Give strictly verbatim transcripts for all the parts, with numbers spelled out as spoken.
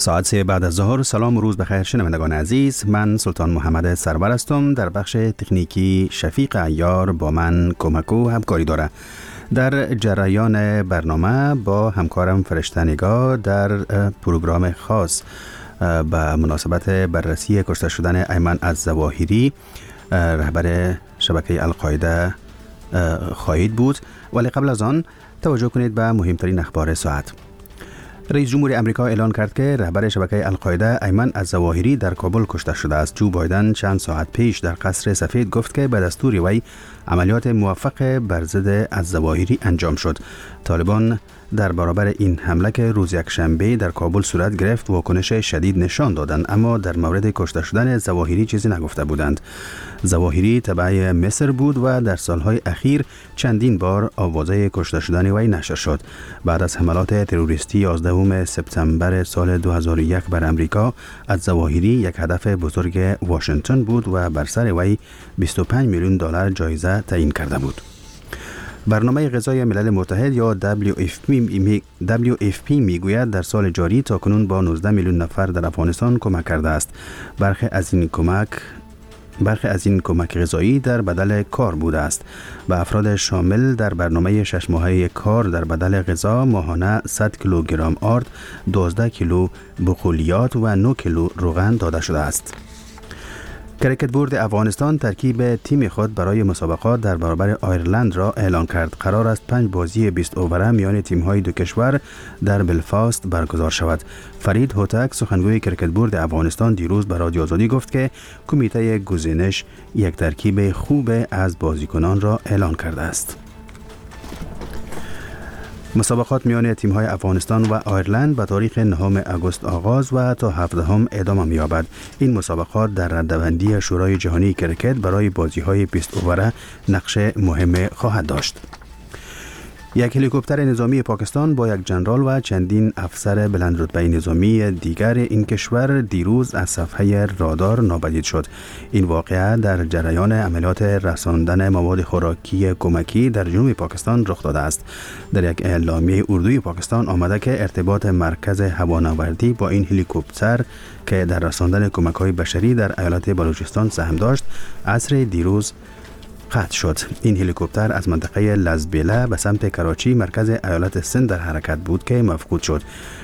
ساعت سه بعد از ظهر. سلام و روز بخیر شنوندگان عزیز، من سلطان محمد سرور هستم. در بخش تکنیکی شفیق عیار با من کمک و همکاری داره. در جریان برنامه با همکارم فرشته نگاه در پروگرام خاص به مناسبت بررسی کشته شدن ایمن الظواهری رهبر شبکه القاعده خواهید بود، ولی قبل از آن توجه کنید به مهمترین اخبار ساعت. رئیس جمهور امریکا اعلان کرد که رهبر شبکه القاعده ایمن الظواهری در کابل کشته شده است. جو بایدن چند ساعت پیش در قصر سفید گفت که به دستور وی عملیات موفق بر ضد الظواهری انجام شد. طالبان در برابر این حمله که روز یکشنبه در کابل صورت گرفت واکنش شدید نشان دادند، اما در مورد کشته شدن ظواهری چیزی نگفته بودند. ظواهری تبع مصر بود و در سالهای اخیر چندین بار آوازه کشته شدن وی نشر شد. بعد از حملات تروریستی یازدهم سپتامبر سال دو هزار و یک بر امریکا، الظواهری یک هدف بزرگ واشنگتن بود و بر سر وی بیست و پنج میلیون دلار جایزه تعیین کرده بود. برنامه غذای ملل متحد یا دبلیو اف پی میگوید در سال جاری تاکنون با نوزده میلیون نفر در افغانستان کمک کرده است. برخی از این کمک برخی از این کمک غذایی در بدل کار بوده است. به افراد شامل در برنامه شش ماهه کار در بدل غذا ماهانه صد کیلوگرم آرد، دوازده کیلو بقولیات و نه کیلو روغن داده شده است. کرکت بورد افغانستان ترکیب تیم خود برای مسابقات در برابر آیرلند را اعلان کرد. قرار است پنج بازی بیست اووره میان تیم‌های دو کشور در بلفاست برگزار شود. فرید هوتک سخنگوی کرکت بورد افغانستان دیروز به رادیو آزادی گفت که کمیته گزینش یک ترکیب خوب از بازیکنان را اعلان کرده است. مسابقات میان تیم‌های افغانستان و آیرلند به تاریخ نهم آگوست آغاز و تا هفدهم ادامه می‌یابد. این مسابقات در رده‌بندی شورای جهانی کرکت برای بازی‌های بیست اووره نقش مهم خواهد داشت. یک هلیکوپتر نظامی پاکستان با یک جنرال و چندین افسر بلند رتبه نظامی دیگر این کشور دیروز از صفحه رادار ناپدید شد. این واقعه در جریان عملیات رساندن مواد خوراکی کمکی در جنوب پاکستان رخ داده است. در یک اعلامیه اردوی پاکستان آمده که ارتباط مرکز هوانوردی با این هلیکوپتر که در رساندن کمک‌های بشری در ایالت بلوچستان سهم داشت عصر دیروز قطع شد. این هلیکوپتر از منطقه لزبیله به سمت کراچی مرکز ایالت سند در حرکت بود که مفقود شد.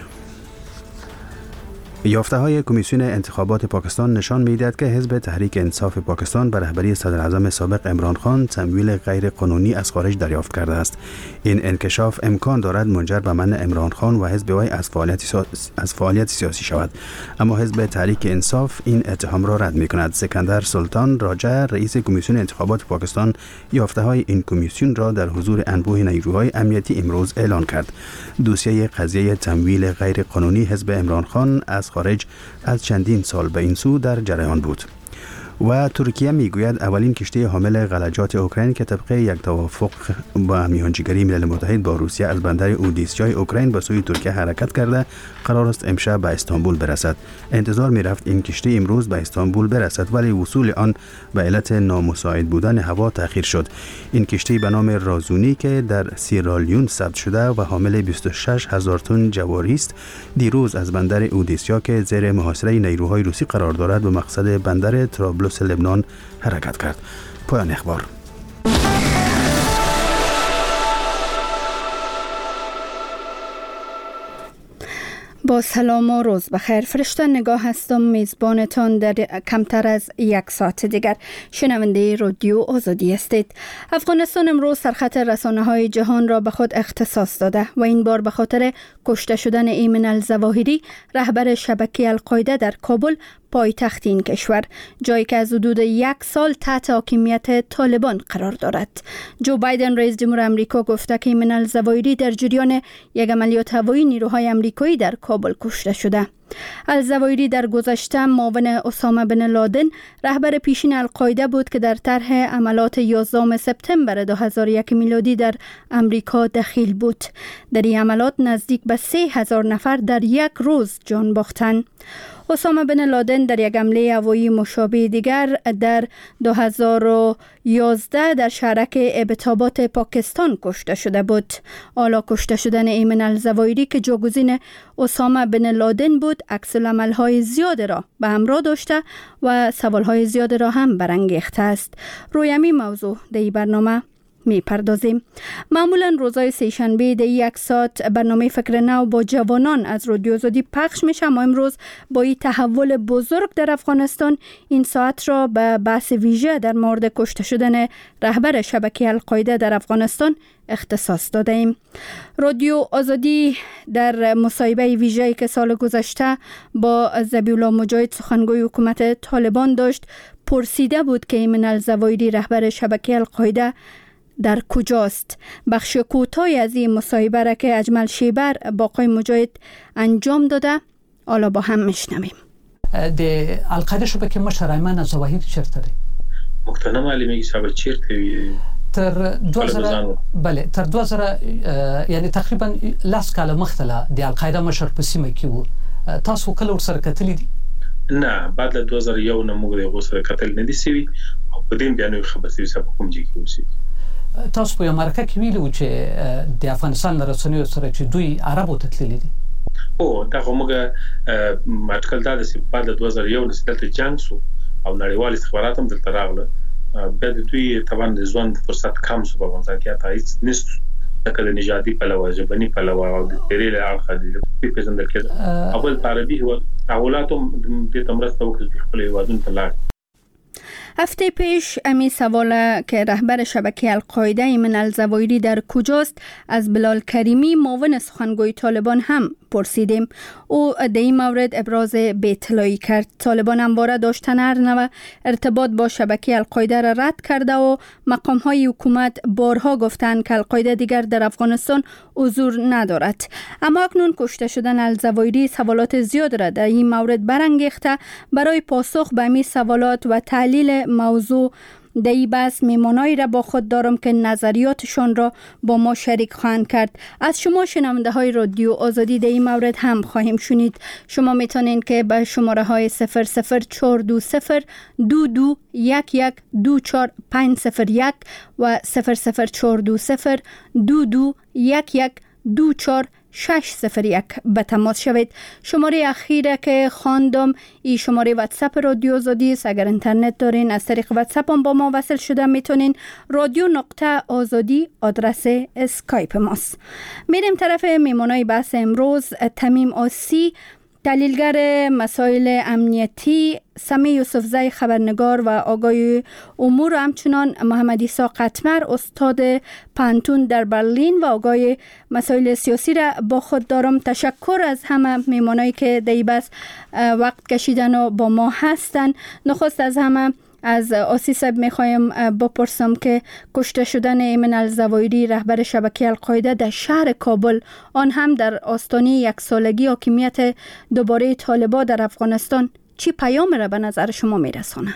یافته های کمیسیون انتخابات پاکستان نشان می‌دهد که حزب تحریک انصاف پاکستان به رهبری صدر اعظم سابق عمران خان تمویل غیر قانونی از خارج دریافت کرده است. این انکشاف امکان دارد منجر به منع عمران خان و حزب وی از فعالیت از فعالیت سیاسی شود، اما حزب تحریک انصاف این اتهام را رد می‌کند. سکندر سلطان راجع رئیس کمیسیون انتخابات پاکستان یافته های این کمیسیون را در حضور انبوه نیروهای امنیتی امروز اعلان کرد. دوسیه قضیه تمویل غیر قانونی حزب عمران خان از خارج از چندین سال به این سو در جریان بود. و ترکیه میگوید اولین کشتی حامل غلجات اوکراین که طبق یک توافق با میانجیگری ملل متحد با روسیه از بندر اودیسای اوکراین به سوی ترکیه حرکت کرده قرار است امشب به استانبول برسد. انتظار میرفت این کشتی امروز به استانبول برسد، ولی وصول آن به علت نامساعد بودن هوا تأخیر شد. این کشتی به نام رازونی که در سیرالیون ثبت شده و حامل بیست و شش هزار تن جواری است، دیروز از بندر اودیسا که زیر محاصره نیروهای روسی قرار دارد به مقصد بندر طرابلس لبنان حرکت کرد. پایان اخبار. با سلام و روز بخیر. فرشته نگاه هستم، میزبانتان در کمتر از یک ساعت دیگر. شنونده رادیو آزادی هستید. افغانستان امروز سرخط رسانه های جهان را به خود اختصاص داده و این بار به خاطر کشته شدن ایمن الظواهری رهبر شبکه القاعده در کابل، پایتخت این کشور، جایی که از حدود یک سال تحت حاکمیت طالبان قرار دارد. جو بایدن رئیس جمهور امریکا گفته که ایمن الظواهری در جریان یک عملیات هوایی نیروهای امریکایی در کابل کشته شده. الظواهری در گذشته معاون اسامه بن لادن، رهبر پیشین القاعده بود که در طرح عملیات یازدهم سپتامبر دو هزار و یک میلادی در امریکا دخیل بود. در این عملیات نزدیک به سه هزار نفر در یک روز جان باختند. اسامه بن لادن در یک حمله هوایی مشابه دیگر در دو هزار و یازده در شهرک ابتابات پاکستان کشته شده بود. حالا کشته شدن ایمن الزواهری که جاگزین اسامه بن لادن بود عکس العمل‌های زیاد را به همراه داشته و سوال‌های زیاد را هم برانگیخته است. روی همین موضوع در این برنامه می پردازیم. معمولا روزای سه‌شنبه در یک ساعت برنامه فکر نو با جوانان از رادیو آزادی پخش میشه، اما امروز با این تحول بزرگ در افغانستان این ساعت را به بحث ویژه در مورد کشته شدن رهبر شبکه القاعده در افغانستان اختصاص داده ایم. رادیو آزادی در مصاحبه ویژه‌ای که سال گذشته با ذبیح الله مجاهد سخنگوی حکومت طالبان داشت پرسیده بود که ایمن الزواهری رهبر شبکه القاعده در کجاست. بخش کوتاهی از این مصاحبه را که اجمل شیبر با آقای مجاهد انجام داده حالا با هم میشنویم. د القاعده شبکه مشر ایمن الزواهری چرته دی؟ محترم علی میگی صاحب چیرته وی؟ تر دو هزار بله تر دو هزار یعنی تقریبا لاس کاله مختله د القاعده مشر په سیمه کې وو. تاسو کله ورسره کتلی دي؟ نه، بعد له دو هزار یو نه موږ د غوسره کتل نه دي سوي او په دې بیانوي خبرې سره کوم ځای کې اوسې. تاسو په امریکا کې ویلو چې د افغانستان رسنیو سره چې دوی عربو ته تللي دي. او دا کومه ماټکل دا چې بعد له دو هزار یو نه دلته جنگ سو او نړیوال استخبارات هم دلته راغله. بعد دوی طبعا د ژوند فرصت کم سو په افغانستان کې تا هیڅ نست لکه د نژادي پلوه ژبني پلوه او د تیرې اړخ دي په پیژندل کې اول عربي هو اولاتم د تمرسته وکړي خپل هیوادونو ته لاړ. هفته پیش امی سوال که رهبر شبکه القاعده ایمن الزواهری در کجاست از بلال کریمی معاون سخنگوی طالبان هم پرسیدیم. او در این مورد ابراز بی‌اطلاعی کرد. طالبان همواره داشتن هر نوع ارتباط با شبکه القاعده را رد کرده و مقام های حکومت بارها گفتند که القاعده دیگر در افغانستان حضور ندارد. اما اکنون کشته شدن الزواهری سوالات زیاد را در این مورد برانگیخته. برای پاسخ به این سوالات و تحلیل موضوع در این بحث میمانایی را با خود دارم که نظریاتشان را با ما شریک خواهند کرد. از شما شنونده های رادیو آزادی در این مورد هم خواهیم شنید. شما میتونید که به شماره های صفر صفر چهار دو صفر دو دو یک یک دو چهار پنج صفر یک و صفر صفر چهار دو صفر دو دو یک یک دو چهار شش صفر یک به تماس شوید. شماره اخیره که خواندم این شماره واتساپ رادیو آزادی است. اگر اینترنت دارین از طریق واتساپ هم با ما وصل شده میتونین. رادیو نقطه آزادی آدرس اسکایپ ماست. میریم طرف میمونای بحث امروز. تمیم آسی تحلیلگر مسائل امنیتی، سمی یوسفزی خبرنگار و آگاه امور، همچنان محمد عیسی قطمر استاد پانتون در برلین و آگاه مسائل سیاسی را با خود دارم. تشکر از همه میمانایی که در این بحث وقت کشیدن و با ما هستن. نخست از همه از آسی صاحب میخوایم بپرسم که کشته شدن ایمن الزواهری رهبر شبکه القاعده در شهر کابل، آن هم در آستانه یک سالگی حاکمیت دوباره طالبان در افغانستان، چی پیام را به نظر شما میرسانه؟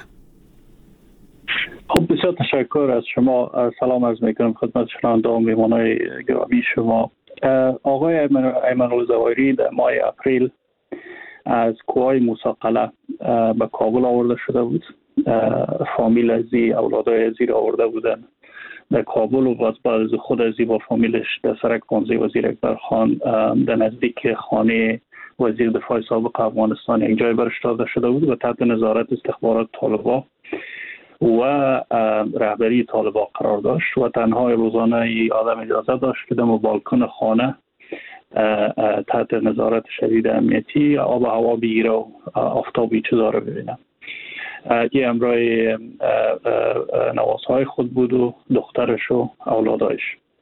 خب بسیار تشکر از شما. سلام عرض میکنم خدمت شنونده و میهمانان گرامی شما. آقای ایمن الزواهری در ماه اپریل از کوههای موسی قلعه به کابل آورده شده بود. فامیل ازی اولادای ازی را آورده بودن در کابل و بعد از خود ازی با فامیلش در سرک پانزه وزیر اکبر خان در نزدیک خانه وزیر دفاع سابق افغانستان یک جای برش داده شده بود و تحت نظارت استخبارات طالبان و رهبری طالبان قرار داشت و تنها روزانه ای آدم اجازه داشت که در بالکن خانه تحت نظارت شدید امنیتی آب و هوا بگیره و آفتابی چیزا رو ببینه. یه همراه نوازهای خود بود و دخترش و اولادایش.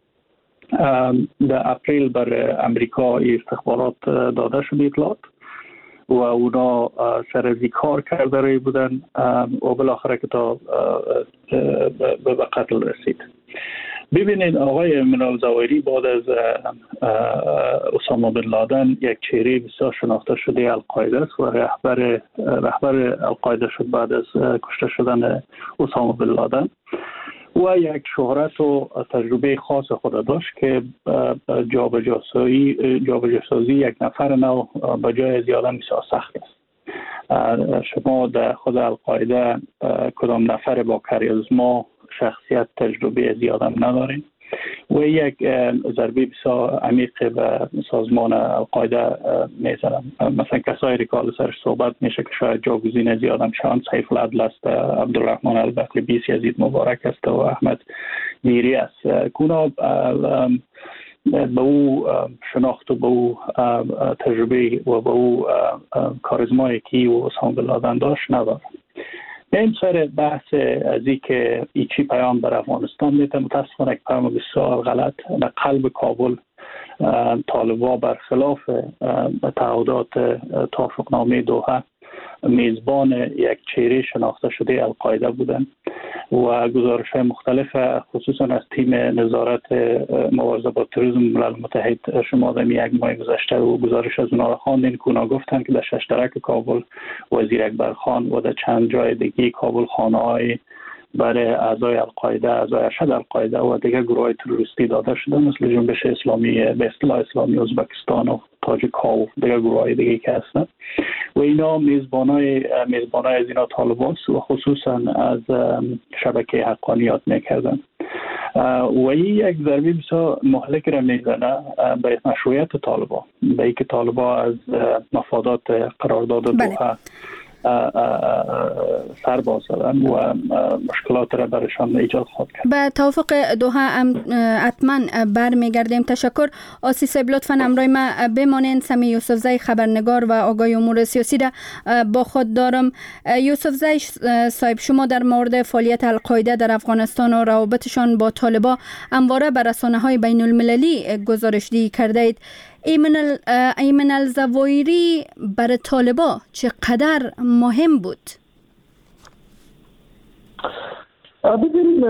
در اپریل بر امریکا استخبارات داده شد اطلاعات و اونا سرزی کار کرده رای بودن و بالاخره که تا به قتل رسید. ببینید آقای ایمن الزواهری بعد از اسامه بن لادن یک چهره بسیار شناخته شده القاعده است و رهبر رهبر القاعده شد بعد از کشته شدن اسامه بن لادن و یک شهرت و تجربه خاص خود داشت که جابجاسازی جابجاسازی یک نفر نو به جای از آدم بسیار سخت است. شما در خود القاعده کدام نفر با کاریزما شخصیت تجربه زیادم ندارین و یک ضربه بسیار عمیق به سازمان القاعده میزنم. مثلا کسایی که حالا سرش صحبت میشه که شاید جاگزین زیادم شان، سیف العدل است، عبدالرحمن البقلبی، یزید مبارک است و احمد میری است. کونا به او شناخت و به او تجربه و به او کاریزمایی که او اسامه بن لادن داشت ندارم. این سر بحث از این که ایچی پیام در افغانستان میده، متاسفانه یک پیام بسیار غلط. در قلب کابل طالبان برخلاف تعهدات توافقنامه دوحه میزبان یک چهره شناخته شده القاعده بودند و گزارش‌های مختلف خصوصا از تیم نظارت مبارزه با تروریسم ملل متحد شما در یک ماه گذشته و گزارش از اونها را خواندین که اونها گفتند که در ششترک کابل وزیر اکبرخان و در چند جای دیگه کابل خانه‌های برای اعضای القاعده، اعضای ارشد القاعده و دیگر گروه‌های تروریستی داده شده، مثل جنبش اسلامی به اصطلاح اسلامی ازبکستان و تاجیک‌ها و دیگر گروه‌های دیگه که هستند و اینا میزبانای میزبانای از اینا طالبان و خصوصا از شبکه حقانیات میکردن و این یک ضربه بسیار مهلک را میزنه به مشروعیت طالبان، به اینکه طالبان از مفادات قرارداد دوحه سر باز دادن و مشکلات را برشان ایجاد خواهد کرد. به توافق دوحه حتما برمیگردیم. تشکر. آسی صاحب لطفاً امروی ما بمانین. سمی یوسفزی خبرنگار و آگاه امور سیاسی را با خود دارم. یوسفزی صاحب، شما در مورد فعالیت القاعده در افغانستان و روابطشان با طالبان همواره بر رسانه‌های بین المللی گزارش‌دهی کرده اید. ایمن الزواهری برای طالبان چقدر مهم بود؟ ببین،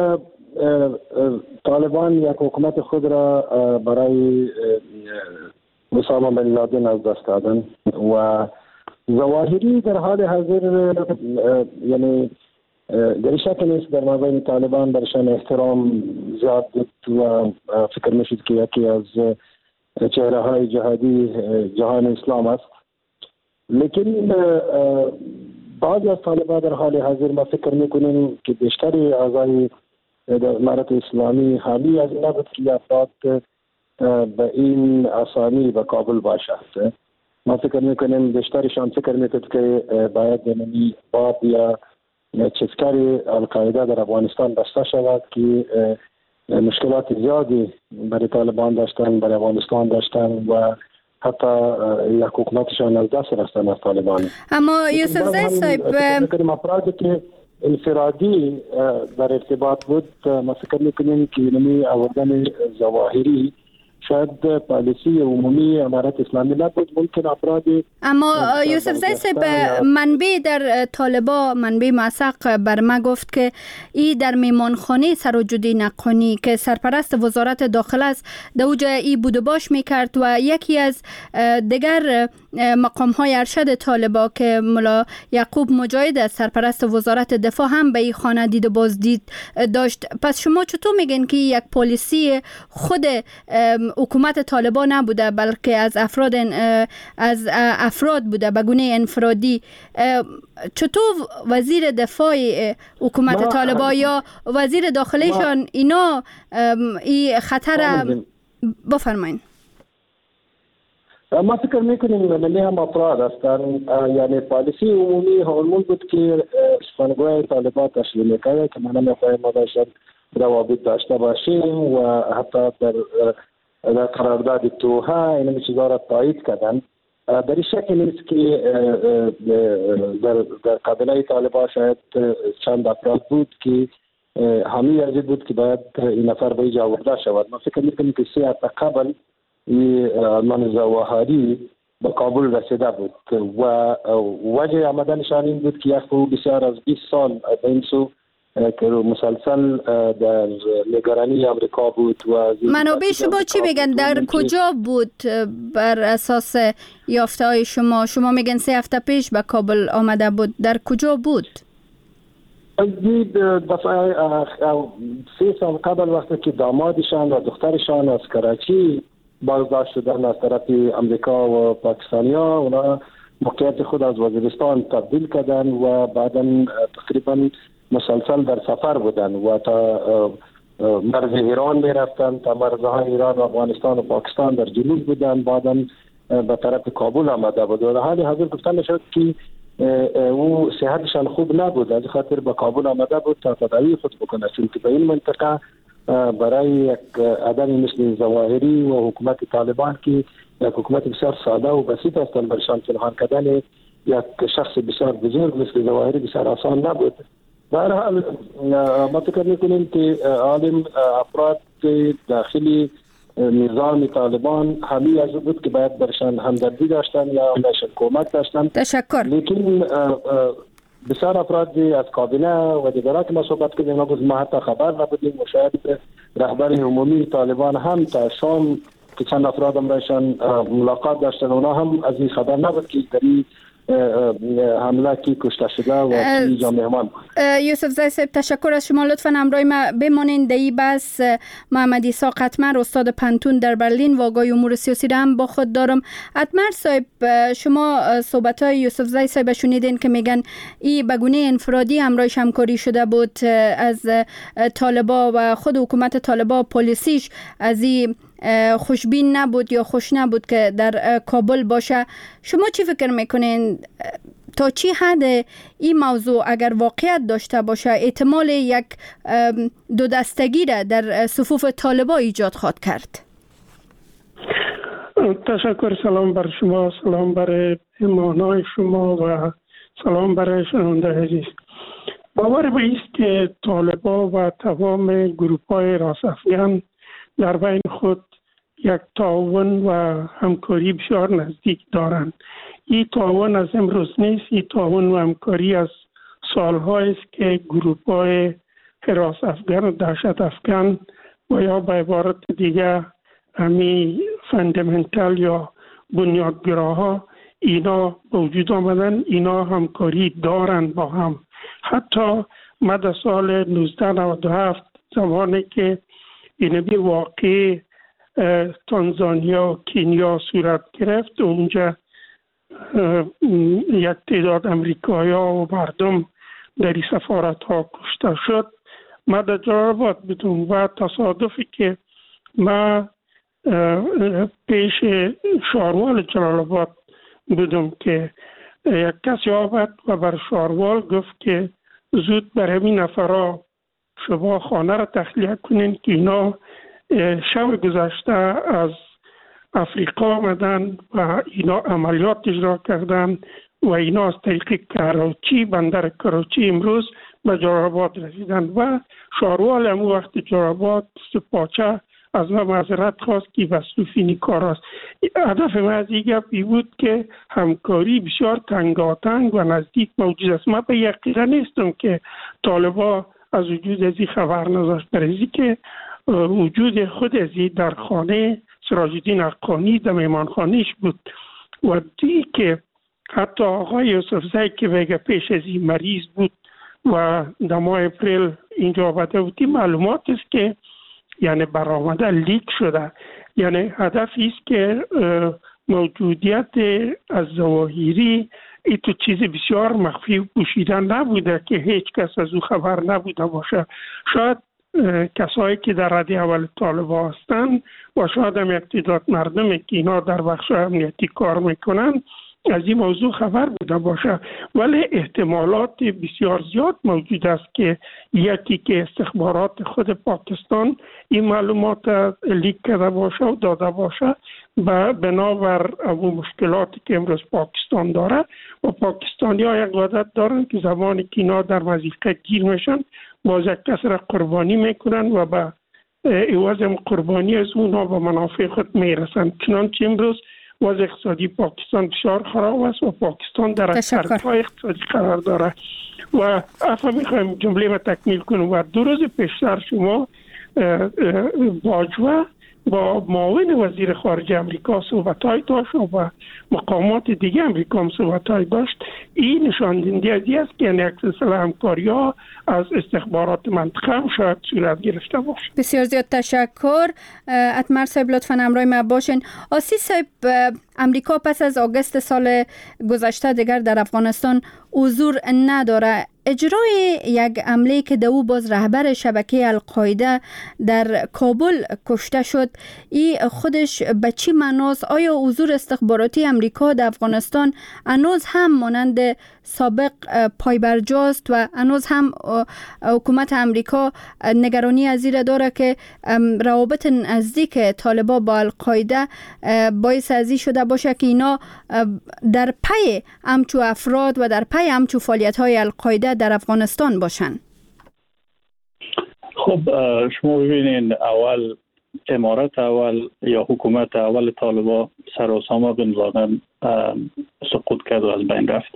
طالبان یک حکومت خود را برای اسامه بن لادن از دست دادن و زواهری در حال حاضر یعنی در شک نیست در مابین طالبان برشان احترام زیاد بود و فکر میشد که یکی از چهره های جهادی جهان اسلام است. لیکن بعضی از طالبان در حال حاضر ما فکر میکنیم که بیشتری اعضای امارت اسلامی حامی از این بود که افراد به این اسامی به کابل باشد. ما فکر میکنیم بیشترشان فکر میکرد که باید یعنی باب یا چسکر القاعده در افغانستان بسته شود که مشکلات زیادی برای طالبان داشتن، برای افغانستان داشتن و حتی یک حکومتشان از دست رفتن از طالبان. اما یوسفزی صاحب، افرادی که انفرادی در ارتباط بود، ما فکر میکنیم که اینمی آوردن زواهری شاید پالیسی عمومی امارت اسلامی نبود، ممکن افرادی. اما یوسفزی صاحب، منبع در طالبان، منبع موثق بر ما گفت که ای در میمانخانه سراجدین نقانی که سرپرست وزارت داخله است در اوجا ای بود و باش میکرد و یکی از دیگر مقام های ارشد طالبان که ملا یعقوب مجاهد سرپرست وزارت دفاع هم به این خانه دید و بازدید داشت. پس شما چطور میگن که یک پالیسی خود حکومت طالبان نبوده بلکه از افراد از افراد بوده به گونه انفرادی؟ چطور وزیر دفاع حکومت طالبان یا وزیر داخلهشان اینا این خطر بفرمایید؟ ما فکر میکنیم ملی هم افراد هستند، یعنی پالیسی عمومی هرمون بود که سخنگوی طالبان تشکیل میکنه که من نمیخوایم ما داشتن روابط داشته باشیم و حتی در در قرارداد دوحه این چیزا را تایید کردن. در این شکل نیست که در در قبیله طالبان شاید چند افراد بود که حامی از بود که باید این نفر به اینجا آورده شود. ما فکر میکنیم که سه هفته قبل ایمن زواهری به کابل رسیده بود و وجه آمدنشان این بود که یک بسیار از بیست سال این سو که مسلسل در نگرانی امریکا بود. و منابع شما چی میگن؟ در کجا بود بر اساس یافته های شما؟ شما میگن سه هفته پیش به کابل آمده بود، در کجا بود؟ دفعه سه سال قبل وقتی که دامادشان و دخترشان از کراچی بازداشت شدن از طرف امریکا و پاکستانیا، اونا موقعیت خود از وزیرستان تبدیل کردن و بعدا تقریبا مسلسل در سفر بودن و تا مرز ایران می رفتن، تا مرزهای ایران و افغانستان و پاکستان در جنوب بودن، بعدا به طرف کابل آمده بود و در حال حاضر گفتن شد که او صحتشان خوب نبود، از خاطر به کابل آمده بود تا تداوی خود بکنه، چون که به این منطقه برای یک آدم مثل ظواهری و حکومت طالبان که یک حکومت بسیار ساده و بسیط هستند برشان پنهان کردن یک شخص بسیار بزرگ مثل ظواهری بسیار آسان نبود. در حال ما فکر میکنیم که عالم افراد داخلی نظام طالبان همی از بود که باید برشان همدردی داشتن یا برشان کمک داشتن. تشکر. لیکن بسیار افراد از کابینه و دیگران که ما صحبت کردیم ما حتی خبر نبودیم و شاید رهبر عمومی طالبان هم تا شام که چند افراد هم برشان ملاقات داشتن اونا هم از این خبر نبود که داری حمله کی کشته شده و کی مهمان. یوسف زی صاحب تشکر از شما. لطفاً همراه ما بمانید. در این بحث محمد عیسی قطمر استاد پنتون در برلین و آگاه امور سیاسی را هم با خود دارم. قطمر صاحب شما صحبت های یوسف زی صاحب شنیدین که میگن این به گونه انفرادی همراهش همکاری شده بود از طالبا و خود حکومت طالبا پلیسیش از این خوشبین نبود یا خوش نبود که در کابل باشه. شما چی فکر میکنین تا چی حد این موضوع اگر واقعیت داشته باشه احتمال یک دو دستگی را در صفوف طالبان ایجاد خواهد کرد؟ تشکر. سلام بر شما، سلام بر مهمانان شما و سلام برای شنونده عزیز. باور بایست که طالبان و تمام گروه‌های راست افغان در بین خود یک تعاون و همکاری بسیار نزدیک دارند. این تعاون از امروز نیست، این تعاون و همکاری از سال‌های است که گروه‌های حراس افغان، دهشت افغان و یا به عبارت دیگه همی فاندامنتال یا بنیادگراها اینا به وجود آمدن، اینا همکاری دارند با هم. حتی مد سال نوزده نود و هفت زمانی که این بی واقع تانزانیا و کنیا صورت گرفت، اونجا یک تعداد امریکایی‌ها و مردم در این سفارت ها کشته شد. ما در جلال‌آباد بودم و تصادفی که ما پیش شاروال جلال‌آباد بودم که یک کسی آمد و بر شاروال گفت که زود بر همین نفرها شما خانه را تخلیه کنین که اینا شب گذشته از افریقا آمدن و اینا عملیات اجرا کردن و اینا از طریق کراچی، بندر کراچی امروز به جلال‌آباد رسیدن و شاروال هم وقت جلال‌آباد سپاچه از من معذرت خواست که وصوفینی کار است. هدف من از این گپ بود که همکاری بسیار تنگاتنگ و نزدیک موجود است. من به یقین نیستم که طالبا از وجود ازی خبر نداشت، در ازی که وجود خود ازی در خانه سراج الدین حقانی در مهمانخانه‌اش بود و دی که حتی آقای یوسف زی که بگه پیش ازی مریض بود و در ماه اپریل اینجا آمده بودی، معلومات است که یعنی برآمده لیک شده. یعنی هدف است که موجودیت از ظواهری این تو چیز بسیار مخفی و پوشیده نبوده که هیچ کس از او خبر نبوده باشه. شاید کسایی که در رده اول طالبان هستند و شاید هم یک تعداد مردمی که اینا در بخش امنیتی کار میکنن از این موضوع خبر بوده باشه، ولی احتمالات بسیار زیاد موجود است که یکی که استخبارات خود پاکستان این معلومات لیک کرده باشه و داده باشه و بنابر اون مشکلاتی که امروز پاکستان داره و پاکستانی ها یک عادت دارن که زمانی که اینا در مضیقه گیر میشن باز یک کس را قربانی میکنن و به عوض قربانی از اونا به منافع خود میرسن. چنانچه امروز وضع اقتصادی پاکستان بسیار خراب است و پاکستان در سرپای اقتصادی قرار داره و افا میخوایم جمله ما تکمیل کنم. و دو روز پیشتر شما باجوه با معاون وزیر خارجه امریکا صحبت‌های داشت و مقامات دیگه امریکا هم صحبت‌های داشت. این نشان دهنده است که یک سلسله همکاری‌ها از استخبارات منطقه هم شاید صورت گرفته باشه. بسیار زیاد تشکر. اتمر صاحب لطفاً همراه ما باشین. آسی صاحب، امریکا پس از آگوست سال گذشته دیگر در افغانستان حضور نداره. اجرای یک حمله که دو باز رهبر شبکه القاعده در کابل کشته شد، این خودش به چی معناست؟ آیا حضور استخباراتی امریکا در افغانستان هنوز هم مانند سابق پایبرجاست و هنوز هم حکومت امریکا نگرانی از این داره که روابط نزدیک طالبان با القاعده باعث ازی شده باشه که اینا در پی همچو افراد و در پی همچو فعالیت های القاعده در افغانستان باشن؟ خب شما ببینین، اول امارت اول یا حکومت اول طالبان سر اسامه بن لادن سقوط کرد و از بین رفت،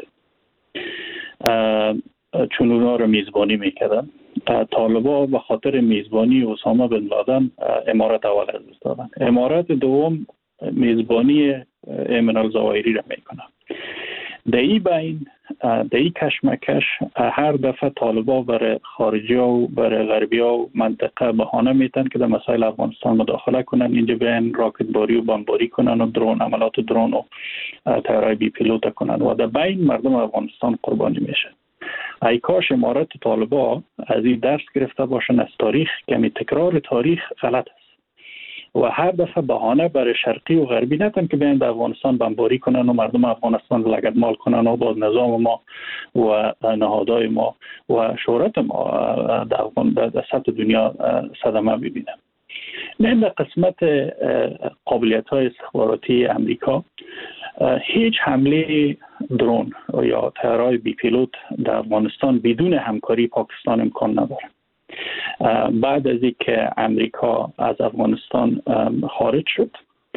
چون اونا رو میزبانی میکردن. طالبان به خاطر میزبانی اسامه بن لادن امارت اول از دست دادن. امارت دوم میزبانی ایمن الظواهری را میکنه. در این بین، در این کشمکش، هر دفعه طالبان برای خارجی و برای غربی و منطقه بهانه میتن که در مسائل افغانستان مداخله کنن، اینجا بیان راکت باری و بمباری کنن و درون عملات درون و طیاره‌های بی پیلوت کنن و در بین مردم افغانستان قربانی میشه. ای کاش امارت طالبان از این درس گرفته باشن از تاریخ، که تکرار تاریخ غلط است و هر دفعه بهانه برای شرقی و غربی نتن که بیان در افغانستان بمباری کنن و مردم افغانستان لگدمال کنن و باز نظام ما و نهادهای ما و شهرت ما در افغان در سطح دنیا صدمه ببینن. نه در قسمت قابلیت های استخباراتی امریکا، هیچ حمله درون یا طیاره‌های بی پیلوت در افغانستان بدون همکاری پاکستان امکان نداره. بعد از اینکه امریکا از افغانستان خارج شد،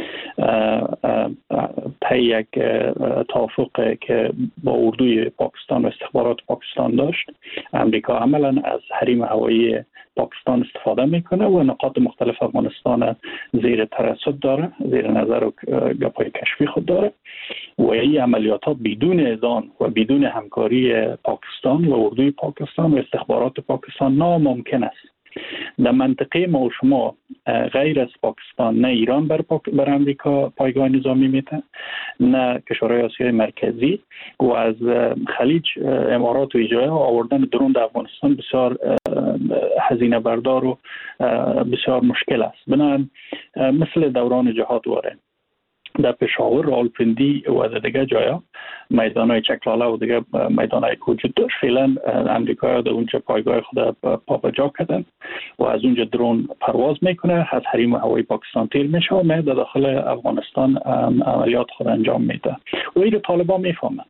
طی یک توافق که با اردوی پاکستان و استخبارات پاکستان داشت، امریکا عملا از حریم هوایی پاکستان استفاده میکنه و نقاط مختلف افغانستان زیر ترصد داره، زیر نظر و گپای کشفی خود داره و این عملیات ها بدون اذن و بدون همکاری پاکستان و اردوی پاکستان و استخبارات پاکستان ناممکن است. در منطقه ما و شما غیر از پاکستان نه ایران بر, پاک... بر امریکا پایگاه نظامی میده، نه کشورهای آسیای مرکزی و از خلیج امارات و ایجای آوردن درون در افغانستان بسیار هزینه بردار و بسیار مشکل است. بنابراین مثل دوران جهاد واره در پشاور، راولپندی و در دیگه جایا میدانهای چکلاله و دیگه میدانهای وجود داشت. فعلا امریکا در اونجا پایگاه خود پا جا کردن و از اونجا درون پرواز میکنه، از حریم هوایی پاکستان تیر میشه و در داخل افغانستان عملیات خود انجام میده و این طالبان میفهمن.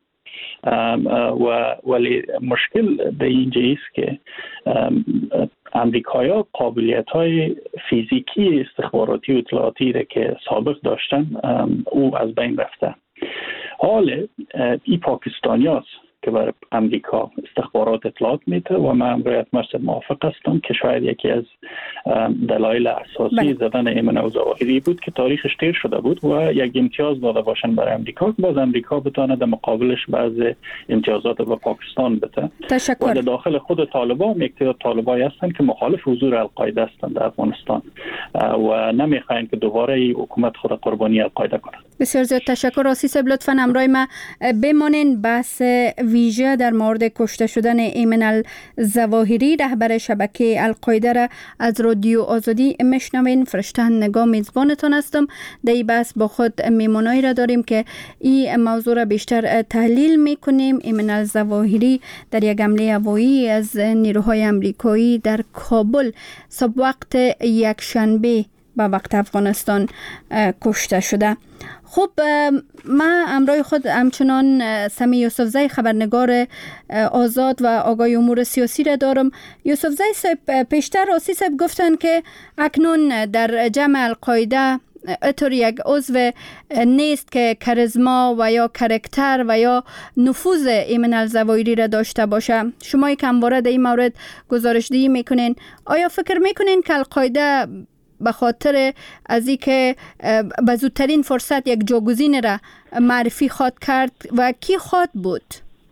و ولی مشکل در اینجا است که امریکایی ها قابلیت های فیزیکی استخباراتی و اطلاعاتی را که سابق داشتن او از بین رفته. حال این پاکستانی هاست که بر امریکا استخبارات اطلاعات میده و من امرویت مرسد موافق هستم که شاید یکی از دلایل اساسی بله. زدن ایمن الظواهری بود که تاریخش تیر شده بود و یک امتیاز داده باشن برای امریکا، باز امریکا بتونه در مقابلش بعض امتیازات به پاکستان بده. تشکر. و در داخل خود طالبان هم یک تعداد طالبایی هستن که مخالف حضور القاعده هستند در افغانستان و نمیخواین که دوباره ای حکومت خود قربانی القاعده کنه. بسیار زیاد تشکر. آسیس لطفاً همراه ما بمانین. بحث ویژه در مورد کشته شدن ایمن الظواهری رهبر شبکه القاعده را از رادیو آزادی میشنوین. فرشته نگاه میزبانتان هستم. در این بحث با خود میمونایی را داریم که این موضوع را بیشتر تحلیل میکنیم. ایمن الظواهری در یک حمله هوایی از نیروهای امریکایی در کابل صبح وقت یک شنبه با وقت افغانستان کشته شده. خب من امروی خود همچنان سمی یوسفزی خبرنگار آزاد و آگاه امور سیاسی را دارم. یوسفزی صاحب، پیشتر آسی صاحب گفتن که اکنون در جمع القاعده اطور یک عضو نیست که کاریزما و یا کرکتر و یا نفوذ ایمن الظواهری را داشته باشه. شما یک همواره در این مورد گزارش‌دهی میکنین. آیا فکر میکنین که القاعده به خاطر از اینکه به زودترین فرصت یک جاگزین را معرفی خواد کرد و کی خواد بود؟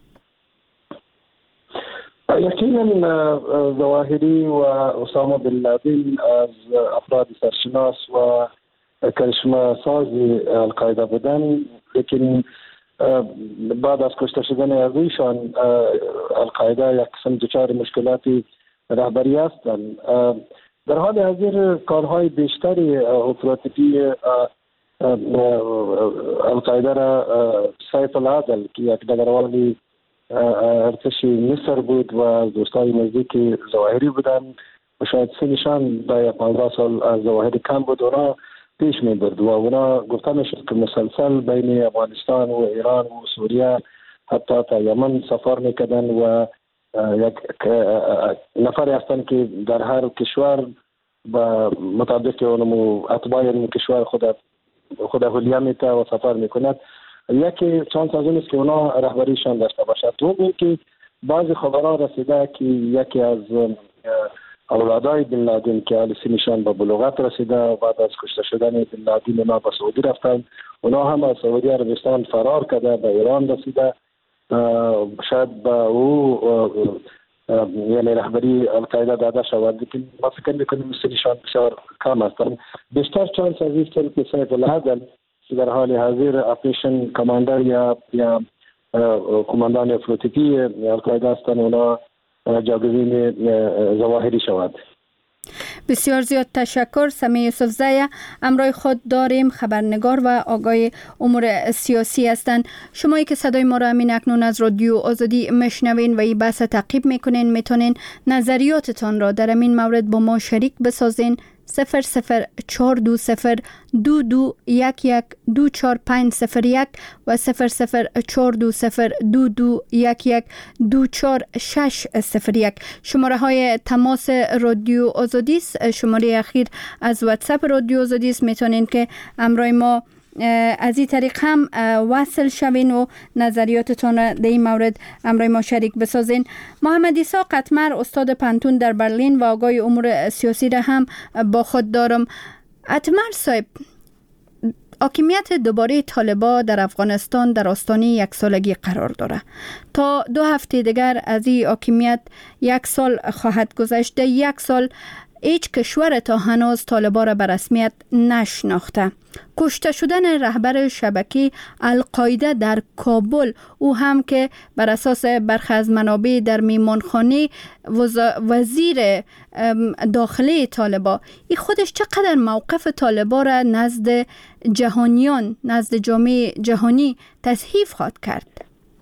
یقینا ظواهری و اسامه بن لادن از افراد سرشناس و کرشمه ساز القاعده بودن، لیکن بعد از کشته شدن از ایشان القاعده یک قسم دچار مشکلاتی رهبری هستند. در حال حاضر کارهای بیشتری اپراتیوی القاعده را سیف العدل که یک ډګروالی ارتش مصر بود و دوستای نزدیک ظواهری بودن و شاید سه نشان در پانزده سال از ظواهری کم بود، اونا پیش می برد و اونا گفته می شد که مسلسل بین افغانستان و ایران و سوریه حتی تا یمن سفر می کردن و یک نفری هستند که در هر کشور با مطابق اونمو اتباع این کشور خود خود حلیه میته و سفر میکند. یکی چانس از اون است که اونا رهبریشان داشته باشد. دوم که بعضی خبرها رسیده که یکی از اولادای بن لادن که حال سنشان به بلوغت رسیده و بعد از کشته شدن بن لادن اونا به سعودی رفتن، اونا هم از سعودی عربستان فرار کرده به ایران رسیده. شاید با او یعنی رهبری القاعده داده شود، لیکن ما فکر میکنیم سنشان بسیار کم هستند. بیشتر چانس از این است که سیف العدل که در حال حاضر اپریشن کماندر یا یا کماندان افراطی القاعده هستند، اونا جاگزین ظواهری شود. بسیار زیاد تشکر. سمیع یوسف زی امروی خود داریم، خبرنگار و آگاه امور سیاسی هستند. شمایی که صدای ما را همین اکنون از رادیو آزادی مشنوین و این بحث تعقیب میکنین، میتونین نظریاتتان را در این مورد با ما شریک بسازین. صفر صفر چهار دو صفر دو دو یک یک دو چهار پنج صفر یک و صفر صفر چهار دو صفر دو دو یک یک دو چهار شش صفر یک. شماره های تماس رادیو آزادی است. شماره اخیر از واتساپ رادیو آزادی است. میتونین که امروی ما از این طریق هم وصل شوین و نظریاتتون در این مورد امروی ما شریک بسازین. محمد عیسی قطمر استاد پانتون در برلین و آگاه امور سیاسی را هم با خود دارم. قطمر صاحب، حاکمیت دوباره طالبان در افغانستان در آستانه یک سالگی قرار داره. تا دو هفته دیگر از این حاکمیت یک سال خواهد گذشت. در یک سال هیچ کشور تا هنوز طالبان را به رسمیت نشناخته. کشته شدن رهبر شبکه القاعده در کابل، او هم که بر اساس برخی از منابع در میمانخانه وزیر داخلی طالبان، این خودش چقدر موقف طالبان را نزد جهانیان، نزد جامعه جهانی تصحیح خواهد کرد؟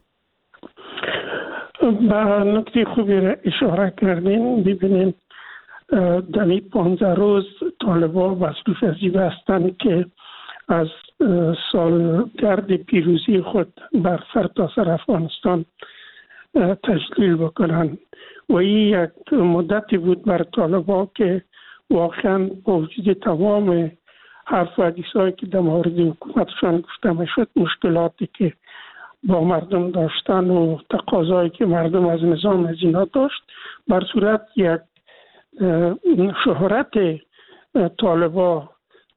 به نکته خوبی را اشاره کردین. ببینیم در این پانزده روز طالبان مصروف از این هستند که از سالگرد پیروزی خود بر سرتاسر افغانستان تجلیل بکنند و این یک مدتی بود بر طالبان که واقعا با وجود تمام حرف و حدیثایی که در مورد حکومتشان گفته میشد، مشکلاتی که با مردم داشتن و تقاضایی که مردم از نظام از اینا داشت، بر صورت یک شهرت طالبان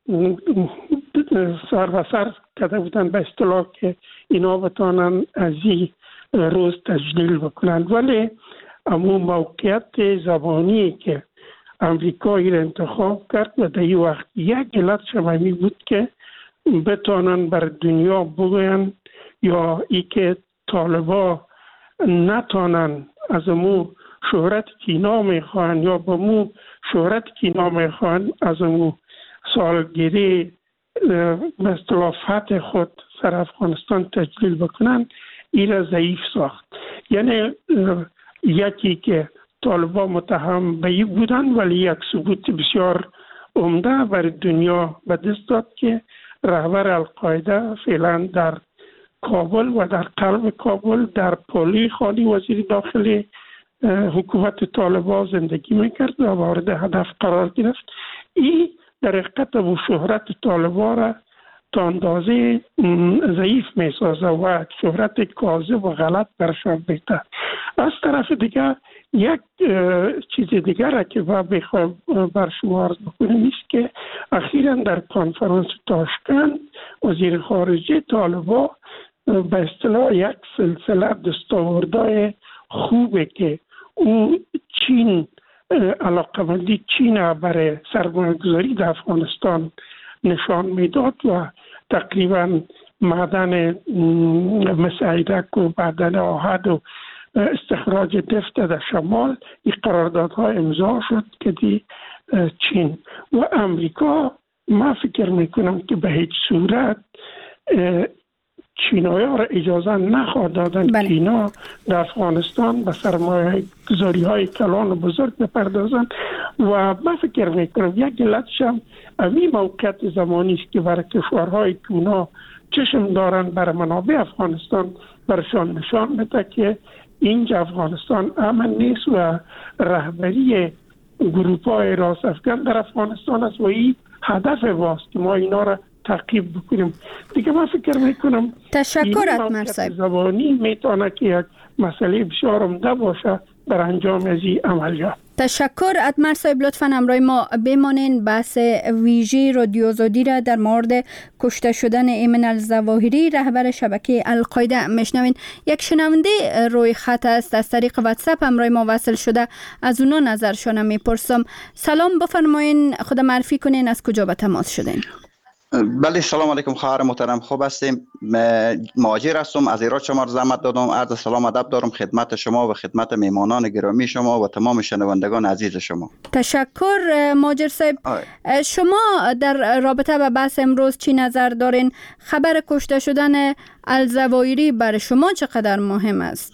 سر و سر کرده بودن به اصطلاح که اینا بتانن از این روز تجلیل بکنند. ولی اما موقعیت زبانی که امریکایی را انتخاب کرد و در این وقت یک علت شمامی بود که بتانن بر دنیا بگوین یا ای که طالبان نتانن از امو شهرت که اینا میخوان یا با مو شهرت که اینا میخوان از امو سالگیری به اصطلاح فتح خود سر افغانستان تجلیل بکنن، این را ضعیف ساخت. یعنی یکی که طالبان متهم به این بودن، ولی یک ثبوت بسیار عمده بر دنیا به دست داد که رهبر القاعده فعلا در کابل و در قلب کابل در پلی خانی وزیر داخلی حکومت طالبان زندگی میکرد و مورد هدف قرار گرفت. این در حقیقت و شهرت طالبان را تا اندازه ضعیف میسازه و شهرت کاذب و غلط برشان بیته. از طرف دیگه یک چیز دیگر که با بخوایم بر شما عرض بکنیم است که اخیراً در کنفرانس تاشکند وزیر خارجه طالبا به اصطلاح یک سلسله دستاوردهای خوبه که اون چین علاقمندی چین برای سرمایه‌گذاری در افغانستان نشان میداد و تقریبا معدن مثل عیدک و معدن آهد و استخراج نفت در شمال این قراردادها امضا شد که دی چین و امریکا ما فکر میکنم که به هیچ صورت چینایی ها را اجازه نخواهد دادن که اینا در افغانستان به سرمایه گذاری های کلان و بزرگ بپردازن و من فکر میکنم یک علتش هم این موقعیت زمانی است که برای کشورهای که اونا چشم دارن بر منابع افغانستان برشان نشان بده که اینجا افغانستان امن نیست و رهبری گروپ های راست افغان در افغانستان است و این هدف واست که ما اینا را تعقیب بکنیم. دیگه من فکر میکنم تشکر اتمر صاحب زبانی میتونه که یک مسئله بسیار عمده باشه در انجام از این عملیات. تشکر اتمر صاحب، لطفاً همراه ما بمانین. بحث ویژه رادیو آزادی را در مورد کشته شدن ایمن الظواهری رهبر شبکه القاعده میشنوین. یک شنونده روی خط است از طریق واتساپ همراه ما وصل شده، از اونا نظرشون میپرسم. سلام، بفرمایین، خود معرفی کنین، از کجا به تماس شدین؟ بله، سلام علیکم خواهر محترم، خوب هستیم. مهاجر هستم، از ایران شما زحمت دادم. عرض سلام ادب دارم خدمت شما و خدمت میهمانان گرامی شما و تمام شنوندگان عزیز شما. تشکر مهاجر صاحب. شما در رابطه با بحث امروز چی نظر دارین؟ خبر کشته شدن الظواهری برای شما چقدر مهم است؟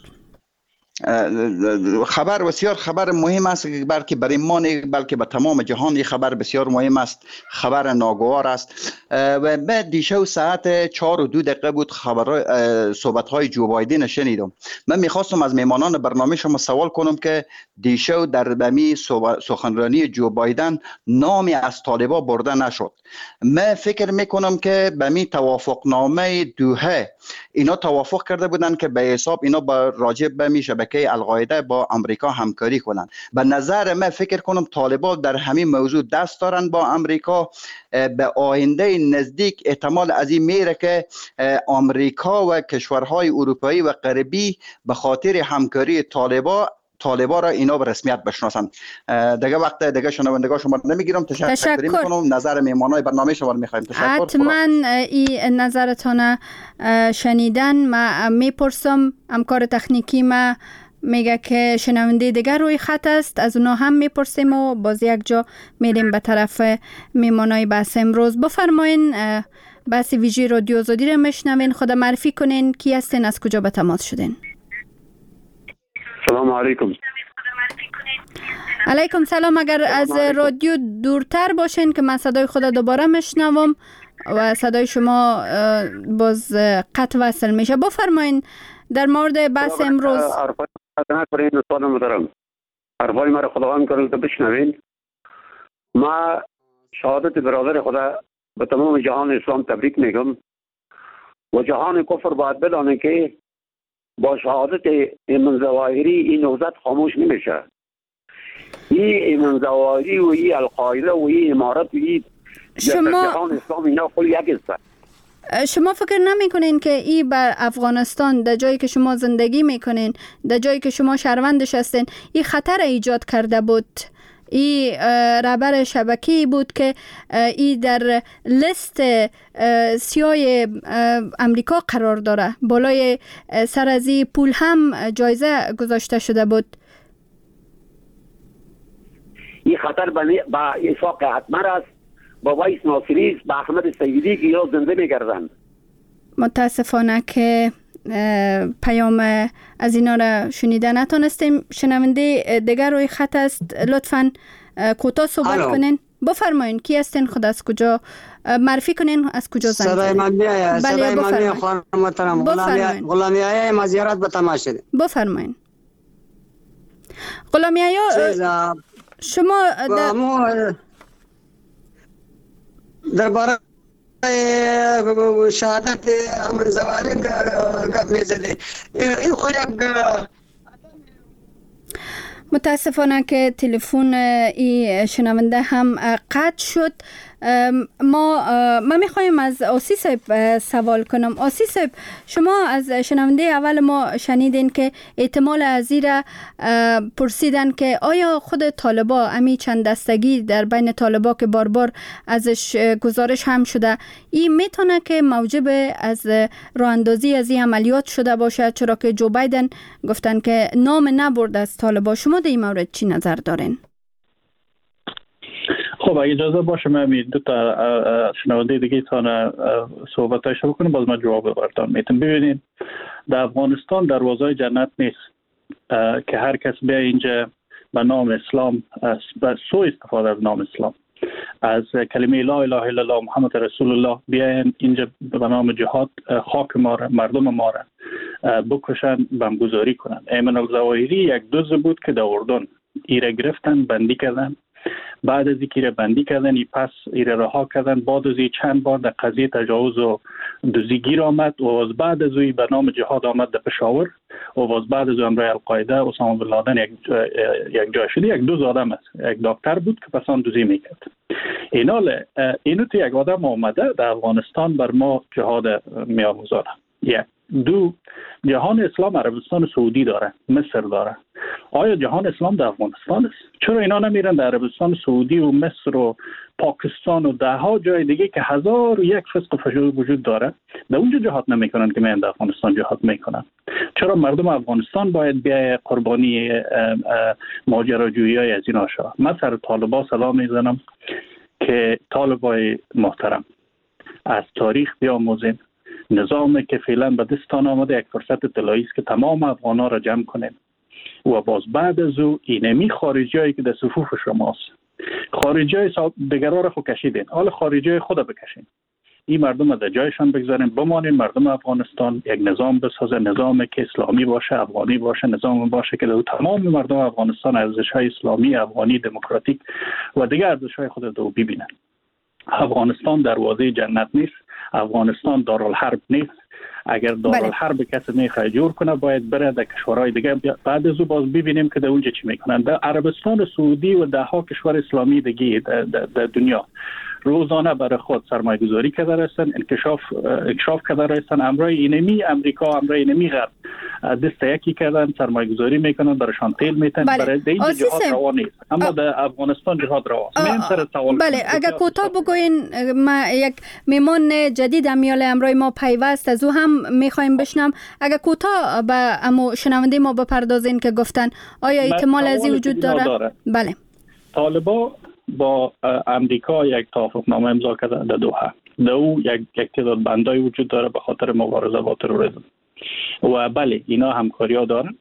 خبر بسیار خبر مهم است، بلکه برای ما نه بلکه به تمام جهان این خبر بسیار مهم است، خبر ناگوار است. و بعد دیشب ساعت چهار و دو دقیقه بود خبر صحبت های جو بایدن شنیدم. من میخواستم از میهمانان برنامه شما سوال کنم که دیشب در بمی سخنرانی جو بایدن نامی از طالبا برده نشد. من فکر میکنم که بمی توافقنامه دوحه اینا توافق کرده بودن که به حساب اینا با راجع بمی شبکه القاعده با امریکا همکاری کنند. به نظر من فکر کنم طالبان در همین موضوع دست دارن با امریکا. به آینده نزدیک احتمال از این میره که امریکا و کشورهای اروپایی و غربی به خاطر همکاری طالبان طالبا را اینا به رسمیت بشناسند. دیگه وقت دیگه شنوندگان شما نمیگیرم. تشکر, تشکر. میکنم. نظر میهمانای برنامه شما رو میخوایم. تشکر. حتما این نظرتون شنیدن. ما میپرسم، همکار تکنیکی ما میگه که شنونده دیگر روی خط است، از اونا هم میپرسیم و باز یک جا میریم به طرف میهمانای بحث امروز. بفرمایین، بحث ویژه رادیو آزادی رو میشنوین. خود معرفی کنین، کی هستین، از کجا به تماس شدین؟ سلام علیکم. علیکم سلام. اگر از رادیو دورتر باشین که من صدای خود دوباره میشنوم و صدای شما باز قطع وصل میشه. بفرمایین در مورد بحث امروز. حرفای دوستان محترم، حرفای مرا خداوند کنه که بشنوین. ما شهادت برادر خدا به تمام جهان اسلام تبریک میگم و جهان کفر باید بدانه که با شهادت ایمن ظواهری این نهضت خاموش نمیشه. این ایمن ظواهری و این القاعده و این امارت و این جهان اسلام اینا کل یک است. شما فکر نمی کنین که این بر افغانستان در جایی که شما زندگی میکنین، در جایی که شما شهروندش هستین، این خطر ایجاد کرده بود؟ این رهبر شبکه‌ای بود که این در لیست سیاه امریکا قرار داره، بالای سر از این پول هم جایزه گذاشته شده بود. این خطر با اشفاق اتمر است، با وایس ناصری، با احمد سیدی که یا زنده میگردند. متاسفانه که پیام از اینا را شنیده نتونستیم. شنونده دیگر روی خط است، لطفاً کوتاه صحبت کنین. بفرمایین، کی هستین، خود از کجا معرفی کنین، از کجا زنگ زدین؟ صدای من میاد. صدای من میاد خانم محترم. غلامی آیا ما زیارت به تماس شدیم. بفرمایین. غلامی آیا شما در درباره شهادت امر زواری گپ میزدی. این خود متاسفانه که تلفن ای شنونده هم قطع شد. ما ما میخوایم از آسی صاحب سوال کنم. آسی صاحب، شما از شنونده اول ما شنیدین که احتمال ازیر پرسیدن که آیا خود طالبا امی چند دستگی در بین طالبا که بار بار ازش گزارش هم شده، این میتونه که موجب از راه اندازی از این عملیات شده باشه، چرا که جو بایدن گفتن که نام نبرد از طالبا. شما در این مورد چی نظر دارین؟ خب اگه اجازه باشه من دو تا شنونده دیگه تان صحبتایش بکنم، باز من جواب بردم. میتون ببینید در افغانستان دروازه جنت نیست که هر کس بیا اینجا به نام اسلام به سو استفاده از نام اسلام، از کلمه لا اله الا الله محمد رسول الله بیاین اینجا به نام جهاد خاک ما را، مردم ما را بکشن، بمبگذاری کنن. ایمن الظواهری یک دوز بود که در اردن ایره گرفتن، بندی کردن. بعد از اینکه بندی کردن ای پس ایره رها کردن. بعد از این چند بار در قضیه تجاوز و دزدگی آمد و از بعد از این به نام جهاد آمد در پشاور و از بعد از امرای القاعده اسامه بن لادن یک یک جای شد. یک دوز آدم است، یک دکتر بود که پسان دوزی میکرد. اینال اینو تو یک آدم آمده در افغانستان بر ما جهاد میآموزانه. یک دو، جهان اسلام عربستان سعودی داره، مصر داره. آیا جهان اسلام در افغانستان است؟ چرا اینا نمیرن در عربستان سعودی و مصر و پاکستان و ده ها جای دیگه که هزار و یک فسق و فجور وجود داره، در اونجا جهاد نمیکنن که من در افغانستان جهاد میکنن؟ چرا مردم افغانستان باید بیای قربانی ماجراجویی های از اینا شد؟ من سر طالبا سلام میزنم که طالبای محترم، از تاریخ بیاموزین. نظامی که فعلا به دستان آمده یک فرصت طلایی است که تمام افغانا را جمع کنیم و باز بعد از او اینمی خارجی هایی که در صفوف شماست، خارجی های دیگرها را خود کشیدین، حالا خارجی های خود بکشین، این مردم را در جایشان بگذارین، بمانین. مردم افغانستان یک نظام بسازه، نظامی که اسلامی باشه، افغانی باشه، نظام باشه که در تمام مردم افغانستان ارزش های اسلامی، افغانی، دموکراتیک و دیگر ارزش های خود رو ببینن. افغانستان دروازه جنت نیست، افغانستان دارالحرب نیست. اگر دارالحرب کسی میخواد جور کنه باید بره در کشورهای دیگه، بعد از او باز ببینیم که در اونجا چی میکنن. در عربستان سعودی و ده ها کشور اسلامی دیگه در دنیا روزانه برای خود سرمایه گذاری کرده رستن، انکشاف انکشاف کرده رستن. امرای اینمی امریکا، امرای اینمی غرب دست یکی کردن، سرمایه گذاری میکنن، برایشان تیل میتن. بله. برای اینجا جهاد روا نیست، اما در افغانستان جهاد رواست. من سر سوال بله، اگر کوتاه بگوین، ما یک میمون جدید امیال امرای ما پیوست از او هم میخوایم بشنم. اگر کوتاه به امو شنونده ما بپردازین که گفتن آیا احتمال از این وجود داره؟ داره؟ بله. طالبا با امریکا یک توافقنامه امضا کرده در دوحه. در او یک یک تعداد بندای وجود داره به خاطر مبارزه با تروریسم و بله اینا همکاری ها دارن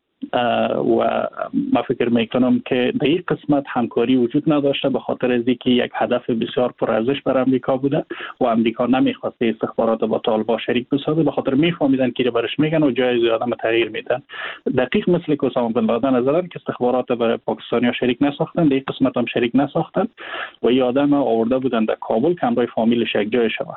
و ما فکر میکنم که در این قسمت همکاری وجود نداشته به خاطر از اینکه یک هدف بسیار پرارزش بر امریکا بوده و امریکا نمیخواسته استخبارات با طالبان شریک بسازه، به خاطر میفهمیدن که برش میگن و جای زیاده تغییر میدن. دقیق مثل که اسامه بن لادن نظرن که استخبارات برای پاکستانی ها شریک نساختن، در این قسمت هم شریک نساختن و این آدم آورده بودن در کابل که همراه فامیلش یک جای شوه.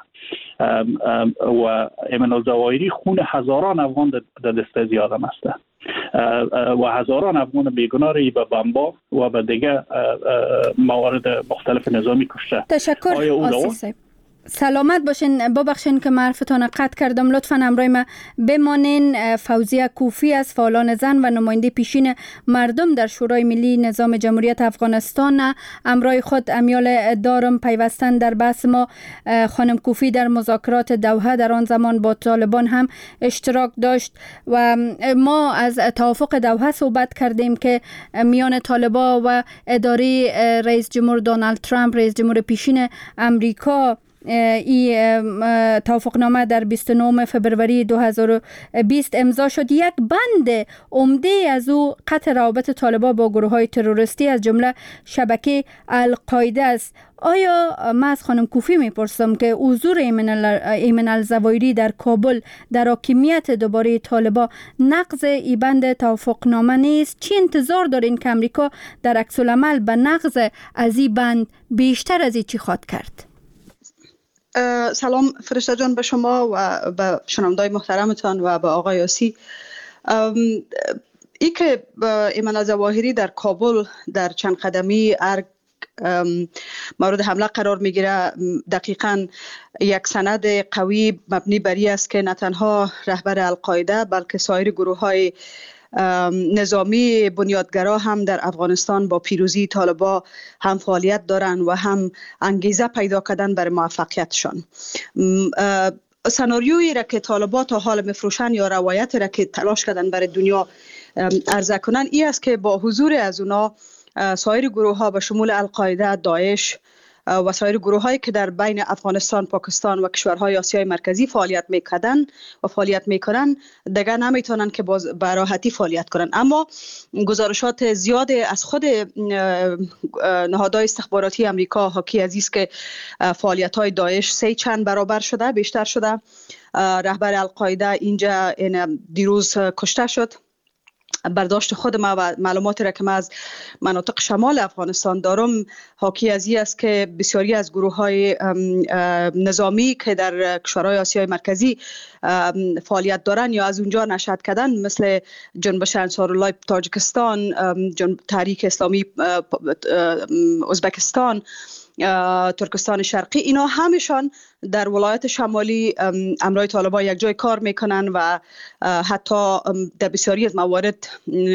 و ایمن الظواهری خون هزاران افغان در دست از آدم است و هزاران افغان بیگناه را به بمبا و به دیگه موارد مختلف نظامی کشته. تشکر آسی صاحب. سلامت باشین. ببخشین که معرفتان قطع کردم. لطفاً همراه ما بمانین. فوزیه کوفی از فعالان زن و نماینده پیشین مردم در شورای ملی نظام جمهوریت افغانستان همراه خود امیال دارم. پیوستن در بحث ما خانم کوفی در مذاکرات دوحه در آن زمان با طالبان هم اشتراک داشت و ما از توافق دوحه صحبت کردیم که میان طالبان و اداره رئیس جمهور دونالد ترامپ، رئیس جمهور پیشین امریکا، این توافقنامه در بیست و نهم فبروری دو هزار و بیست امضا شد. یک بند عمده از او قطع روابط طالبان با گروه‌های تروریستی از جمله شبکه القاعده است. آیا من از خانم کوفی میپرسم که حضور ایمن الظواهری در کابل در حاکمیت دوباره طالبان نقض این بند توافقنامه نیست؟ چی انتظار دارین که امریکا در عکس العمل به نقض از این بند بیشتر از این چی خواهد کرد؟ سلام فرشته جان به شما و به شنوندگان محترمتان و به آقای آسی. ای که ایمن الظواهری در کابل در چند قدمی ارگ مورد حمله قرار میگیره، دقیقاً یک سند قوی مبنی بر این است که نه تنها رهبر القاعده بلکه سایر گروه های نظامی بنیادگرا هم در افغانستان با پیروزی طالبان هم فعالیت دارند و هم انگیزه پیدا کردن برای موفقیتشان. سناریویی را که طالبان تا حال میفروشن یا روایت را که تلاش کردن برای دنیا عرضه کنن این است که با حضور از اونا سایر گروه ها به شمول القاعده، داعش و سایر گروه هایی که در بین افغانستان، پاکستان و کشورهای آسیای مرکزی فعالیت میکردن و فعالیت میکنن دیگه نمیتونن که باز به راحتی فعالیت کنن. اما گزارشات زیاد از خود نهادهای استخباراتی امریکا حاکی از است که فعالیت های داعش سه چند برابر شده، بیشتر شده. رهبر القاعده اینجا این دیروز کشته شد. برداشت خود ما و معلوماتی را که ما از مناطق شمال افغانستان دارم حاکی از این است که بسیاری از گروه های نظامی که در کشورهای آسیای مرکزی فعالیت دارن یا از اونجا نشأت کردن، مثل جنبش انصارالله تاجیکستان، تحریک اسلامی ازبکستان، ترکستان شرقی، اینا همشان در ولایت شمالی امرای طالبان یک جای کار میکنن و حتی در بسیاری از موارد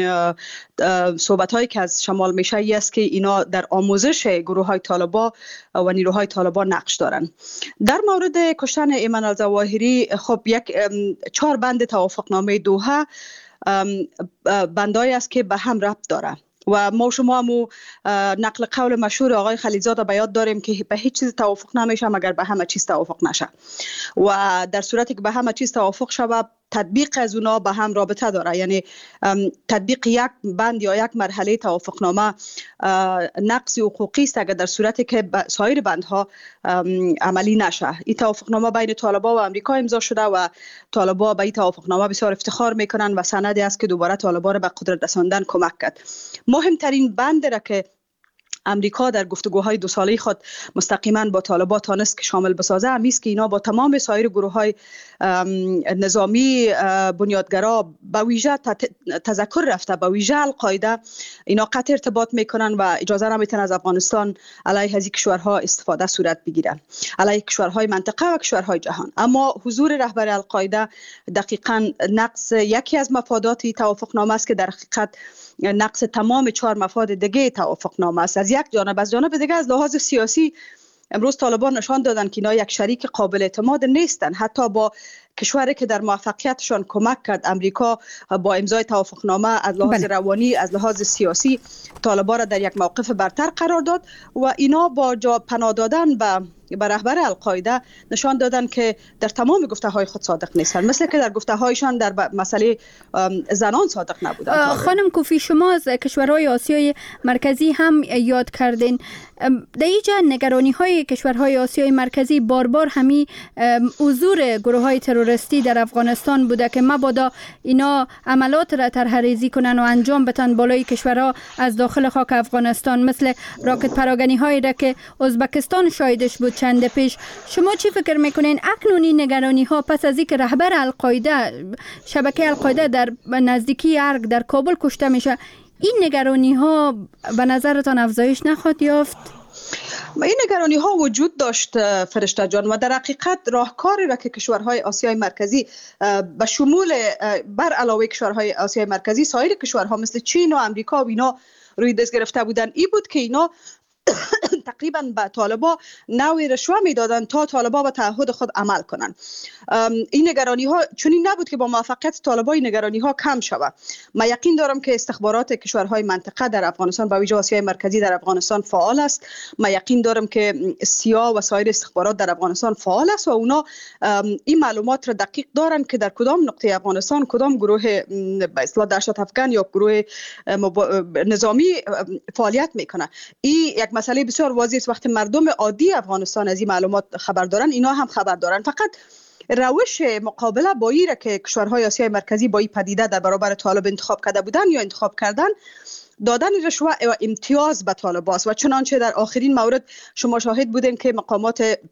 صحبت هایی که از شمال میشه ای است که اینا در آموزش گروه های طالبان و نیروهای طالبان نقش دارن. در مورد کشتن ایمن الظواهری خب یک چهار بند توافقنامه دوحه بندایی است که به هم ربط داره و ما شما هم نقل قول مشهور آقای خلیلزاده به یاد داریم که به هیچ چیز توافق نمیشه مگر به همه چیز توافق نشه و در صورتی که به همه چیز توافق شود تطبیق از اونا به هم رابطه داره. یعنی تطبیق یک بند یا یک مرحله توافقنامه نقص حقوقی است اگر در صورتی که سایر بندها عملی نشه. این توافقنامه بین طالبان و امریکا امضا شده و طالبان به این توافقنامه بسیار افتخار میکنن و سندی است که دوباره طالبان را به قدرت رساندن کمک کرد. مهمترین بند را که امریکا در گفتگوهای دو ساله خود مستقیما با طالبان تانست که شامل بسازه همی است که اینا با تمام سایر گروه‌های نظامی بنیادگرا به ویژه تذکر رفته، به ویژه القاعده اینا قطع ارتباط میکنن و اجازه نمیتن از افغانستان علیه از کشورها استفاده صورت بگیره، علیه کشورهای منطقه و کشورهای جهان. اما حضور رهبر القاعده دقیقاً نقص یکی از مفادات توافقنامه است که در حقیقت نقص تمام چهار مفاد دیگه توافقنامه است. از یک جانب، از جانب دیگه از لحاظ سیاسی امروز طالبان نشان دادن که اینا یک شریک قابل اعتماد نیستن. حتی با کشوری که در موفقیتشان کمک کرد امریکا با امضای توافقنامه از لحاظ روانی، از لحاظ سیاسی طالبان را در یک موقف برتر قرار داد و اینا با جا پناه دادن به به رهبر القاعده نشان دادن که در تمام گفته های خود صادق نیستن، مثل که در گفته هایشان در مسئله زنان صادق نبودن. خانم کوفی، شما از کشورهای آسیای مرکزی هم یاد کردین. در اینجا نگرانی های کشورهای آسیای مرکزی بار بار همی حضور گروه های تروریستی در افغانستان بوده که مبادا اینا عملات را طرح‌ریزی کنن و انجام بدن بالای کشورها از داخل خاک افغانستان، مثل راکت پراگنی هایی را که ازبکستان شاهدش بود چند پیش. شما چی فکر میکنین اکنون این نگرانی ها پس از اینکه رهبر القاعده، شبکه القاعده در نزدیکی ارگ در کابل کشته میشه، این نگرانی ها به نظرتان افزایش نخواهد یافت؟ این نگرانی ها وجود داشت فرشته جان و در حقیقت راهکاری را که کشورهای آسیای مرکزی به شمول بر علاوه کشورهای آسیای مرکزی سایر کشورها مثل چین و امریکا و اینا روی دست گرفته بودن ای بود که اینا تقریبا به طالبان نوعی رشوه میدادن تا طالبان به تعهد خود عمل کنن. این نگرانی ها چنین نبود که با موفقیت طالبان این نگرانی ها کم شود. من یقین دارم که استخبارات کشورهای منطقه در افغانستان با ویژه آسیای مرکزی در افغانستان فعال است. من یقین دارم که سیا و سایر استخبارات در افغانستان فعال است و اونا این معلومات را دقیق دارن که در کدام نقطه افغانستان کدام گروه به اصطلاح دهشت افکن یا گروه نظامی فعالیت میکنه. این یک مسئله بسیار واضحه است. وقتی مردم عادی افغانستان از این معلومات خبر دارن، اینا هم خبر دارن. فقط روش مقابله با این که کشورهای آسیای مرکزی با این پدیده در برابر طالب انتخاب کرده بودن یا انتخاب کردن دادن رشوه و امتیاز به طالبان است و چنانچه در آخرین مورد شما شاهد بودین که مقامات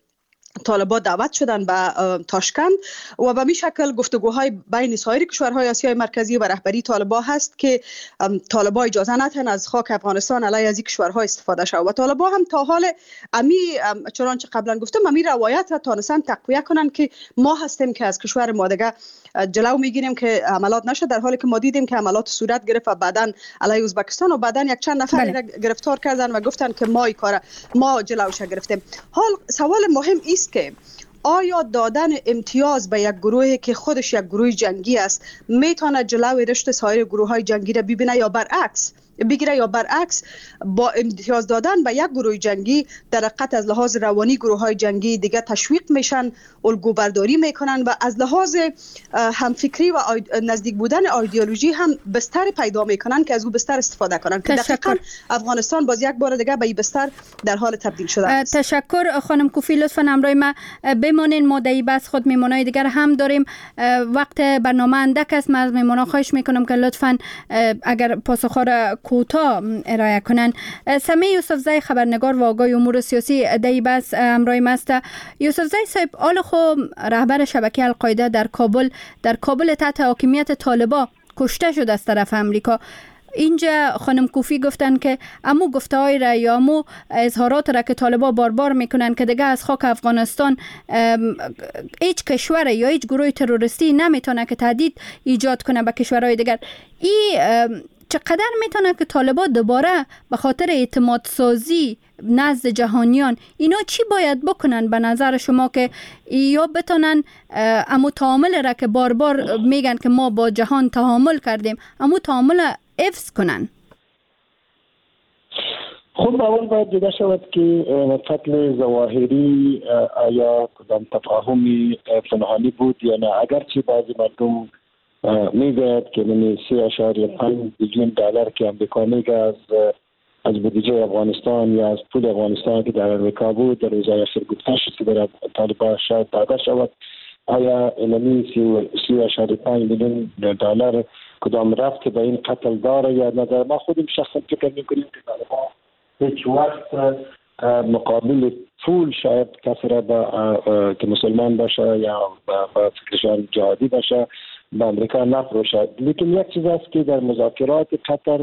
طالبان دعوت شدن به تاشکند و به می شکل گفتگوهای بین سایر کشورهای آسیای مرکزی و رهبری طالبان هست که طالبان اجازه ندهن از خاک افغانستان علیه از این کشورها استفاده شود و طالبان هم تا حال امی چنانچه قبلا گفتم امی روایت را تانستن تقویه کنن که ما هستیم که از کشور ما دیگه جلو میگیریم که عملات نشه، در حالی که ما دیدیم که عملات صورت گرفت و بعداً علیه ازبکستان و بعداً یک چند نفر بله. گرفتار کردن و گفتن که ما این کار ما جلوش گرفتیم. حال سوال مهم است که آیا دادن امتیاز به یک گروهی که خودش یک گروه جنگی است میتونه جلوی رشد سایر گروه‌های جنگی را ببینه یا برعکس بگیره یا برعکس با امتیاز دادن به یک گروه جنگی در حقیقت از لحاظ روانی گروه‌های جنگی دیگه تشویق میشن، الگوبرداری میکنن و از لحاظ همفکری و نزدیک بودن ایدئولوژی هم بستر پیدا میکنن که از او بستر استفاده کنن که دقیقاً افغانستان باز یک بار دیگه به این بستر در حال تبدیل شده است. تشکر خانم کوفی، لطفاً همراه ما بمانین، ما در بس خود میمونای دیگر هم داریم، وقت برنامه اندک است. من از میمونا خواهش میکنم که لطفاً اگر پاسخها را کوتاه ارائه کنن. سمیع یوسفزی خبرنگار و آگاه امور سیاسی در بس همراه ما است. یوسفزی صاحب، آل خو رهبر شبکه القاعده در کابل در کابل تحت حاکمیت طالبان کشته شد از طرف امریکا. اینجا خانم کوفی گفتن که امو گفته‌های را یا امو اظهارات را که طالبان بار بار میکنن که دیگه از خاک افغانستان هیچ کشور یا هیچ گروه تروریستی نمیتونه که تهدید ایجاد کنه به کشورهای دیگر. این چقدر میتونه که طالبان دوباره به خاطر اعتماد سازی نزد جهانیان اینا چی باید بکنن به نظر شما که یا بتونن امو تعامل را که بار بار میگن که ما با جهان تعامل کردیم امو تعامل حفظ کنن؟ خب اول باید دیده شود که قتل ظواهری آیا کدام تفاهمی پنهانی بود یا نه. اگرچه بعضی مردم میگوید که من سه اشاریه پنج بیلیون دلار که امریکا میگه از از بودجه افغانستان یا از پول افغانستان که در امریکا بود در روزهای اخیر گفته شد که در طالبان شاید داده شود، آیا اینمی سی اشاریه پنج میلیون دلار کدام رفت به این قتل داره یا نداره؟ ما خودم شخصا فکر میکنیم که طالبان هیچ وقت مقابل پول شاید کسی را با که مسلمان باشه یا با فکرشان جهادی باشه به امریکا نفروشد. لیکن یک چیز است که در مذاکرات قطر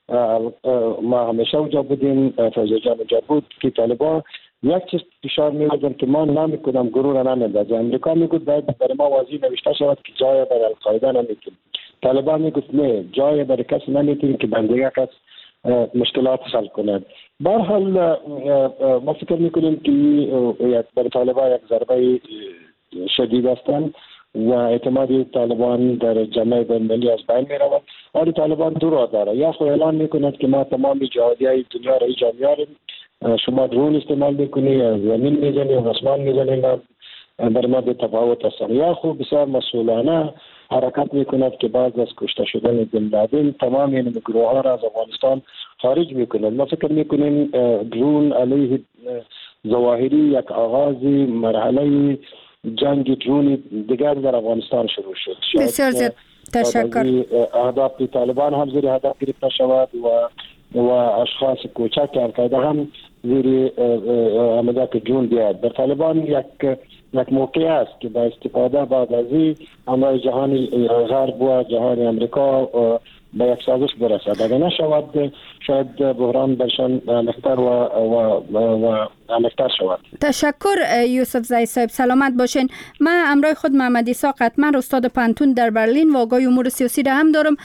ما همیشه اونجا بودیم، فوزی جان اونجا بود که طالبان یک چیز فشار می‌آوردن که ما نمی‌کنم گروه را نمی‌اندازه. امریکا میگفت باید برای ما واضح نوشته شود که جای برای القاعده نمی‌تونیم. طالبان میگفت نه، جای برای کسی نمی‌تونیم که بندگی کس مشکلات حل کند. به هر حال ما فکر می‌کنیم که برای طالبان یک ضربه شدید هستند و اعتماد طالبان در جامعه بین‌المللی از بین می‌رود. آری طالبان دو راه داره، یا خود اعلان می‌کند که ما تمام جهادی‌های دنیا را ایجاد می‌آوریم، شما درون استعمال می‌کنی یا زمین می‌زنی یا آسمان می‌زنی، در ما به تفاوت هستند، یا خود بسیار مسئولانه حرکت می‌کند که بعد از کشته شدن بن لادن تمام این گروه‌ها را از افغانستان خارج می‌کند. ما فکر می‌کنیم درون علیه ظواهری یک آغاز مرحله جنگ درونی دیگر در افغانستان شروع شد. بسیار زیاد تشکر. اهداف طالبان هم زیر هدف گرفته شود و و اشخاص کوچک القاعده هم زیر عملیات جون بیاد. در طالبان یک یک موقع است که با استفاده بعد از این همه جهان غرب و جهان امریکا به یک سازش برسد. اگر نشود شاید بحران برشان نختر و و و نختر شود. تشکر یوسف زی صاحب، سلامت باشین. من امرای خود محمد عیسی قطمر استاد پانتون در برلین و آگاه امور سیاسی را هم دارم.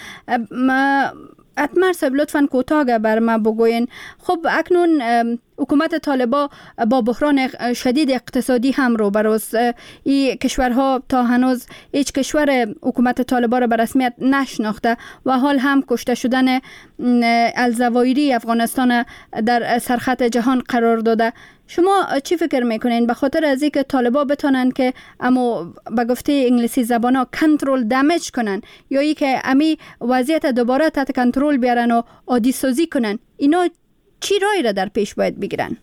اتمر صاحب لطفاً کوتاه بر ما بگوین. خب اکنون حکومت طالبان با بحران شدید اقتصادی هم روبروست. این کشورها تا هنوز هیچ کشور حکومت طالبان را به رسمیت نشناخته و حال هم کشته شدن الزوایری افغانستان در سرخط جهان قرار داده. شما چی فکر میکنین به خاطر از اینکه طالبان بتونن که اما به گفته انگلیسی زبانا کنترل دمیج کنن یا ای که امی وضعیت دوباره تحت کنترل بیارن و عادی سازی کنن، اینا چی رای را در پیش باید بگیرن؟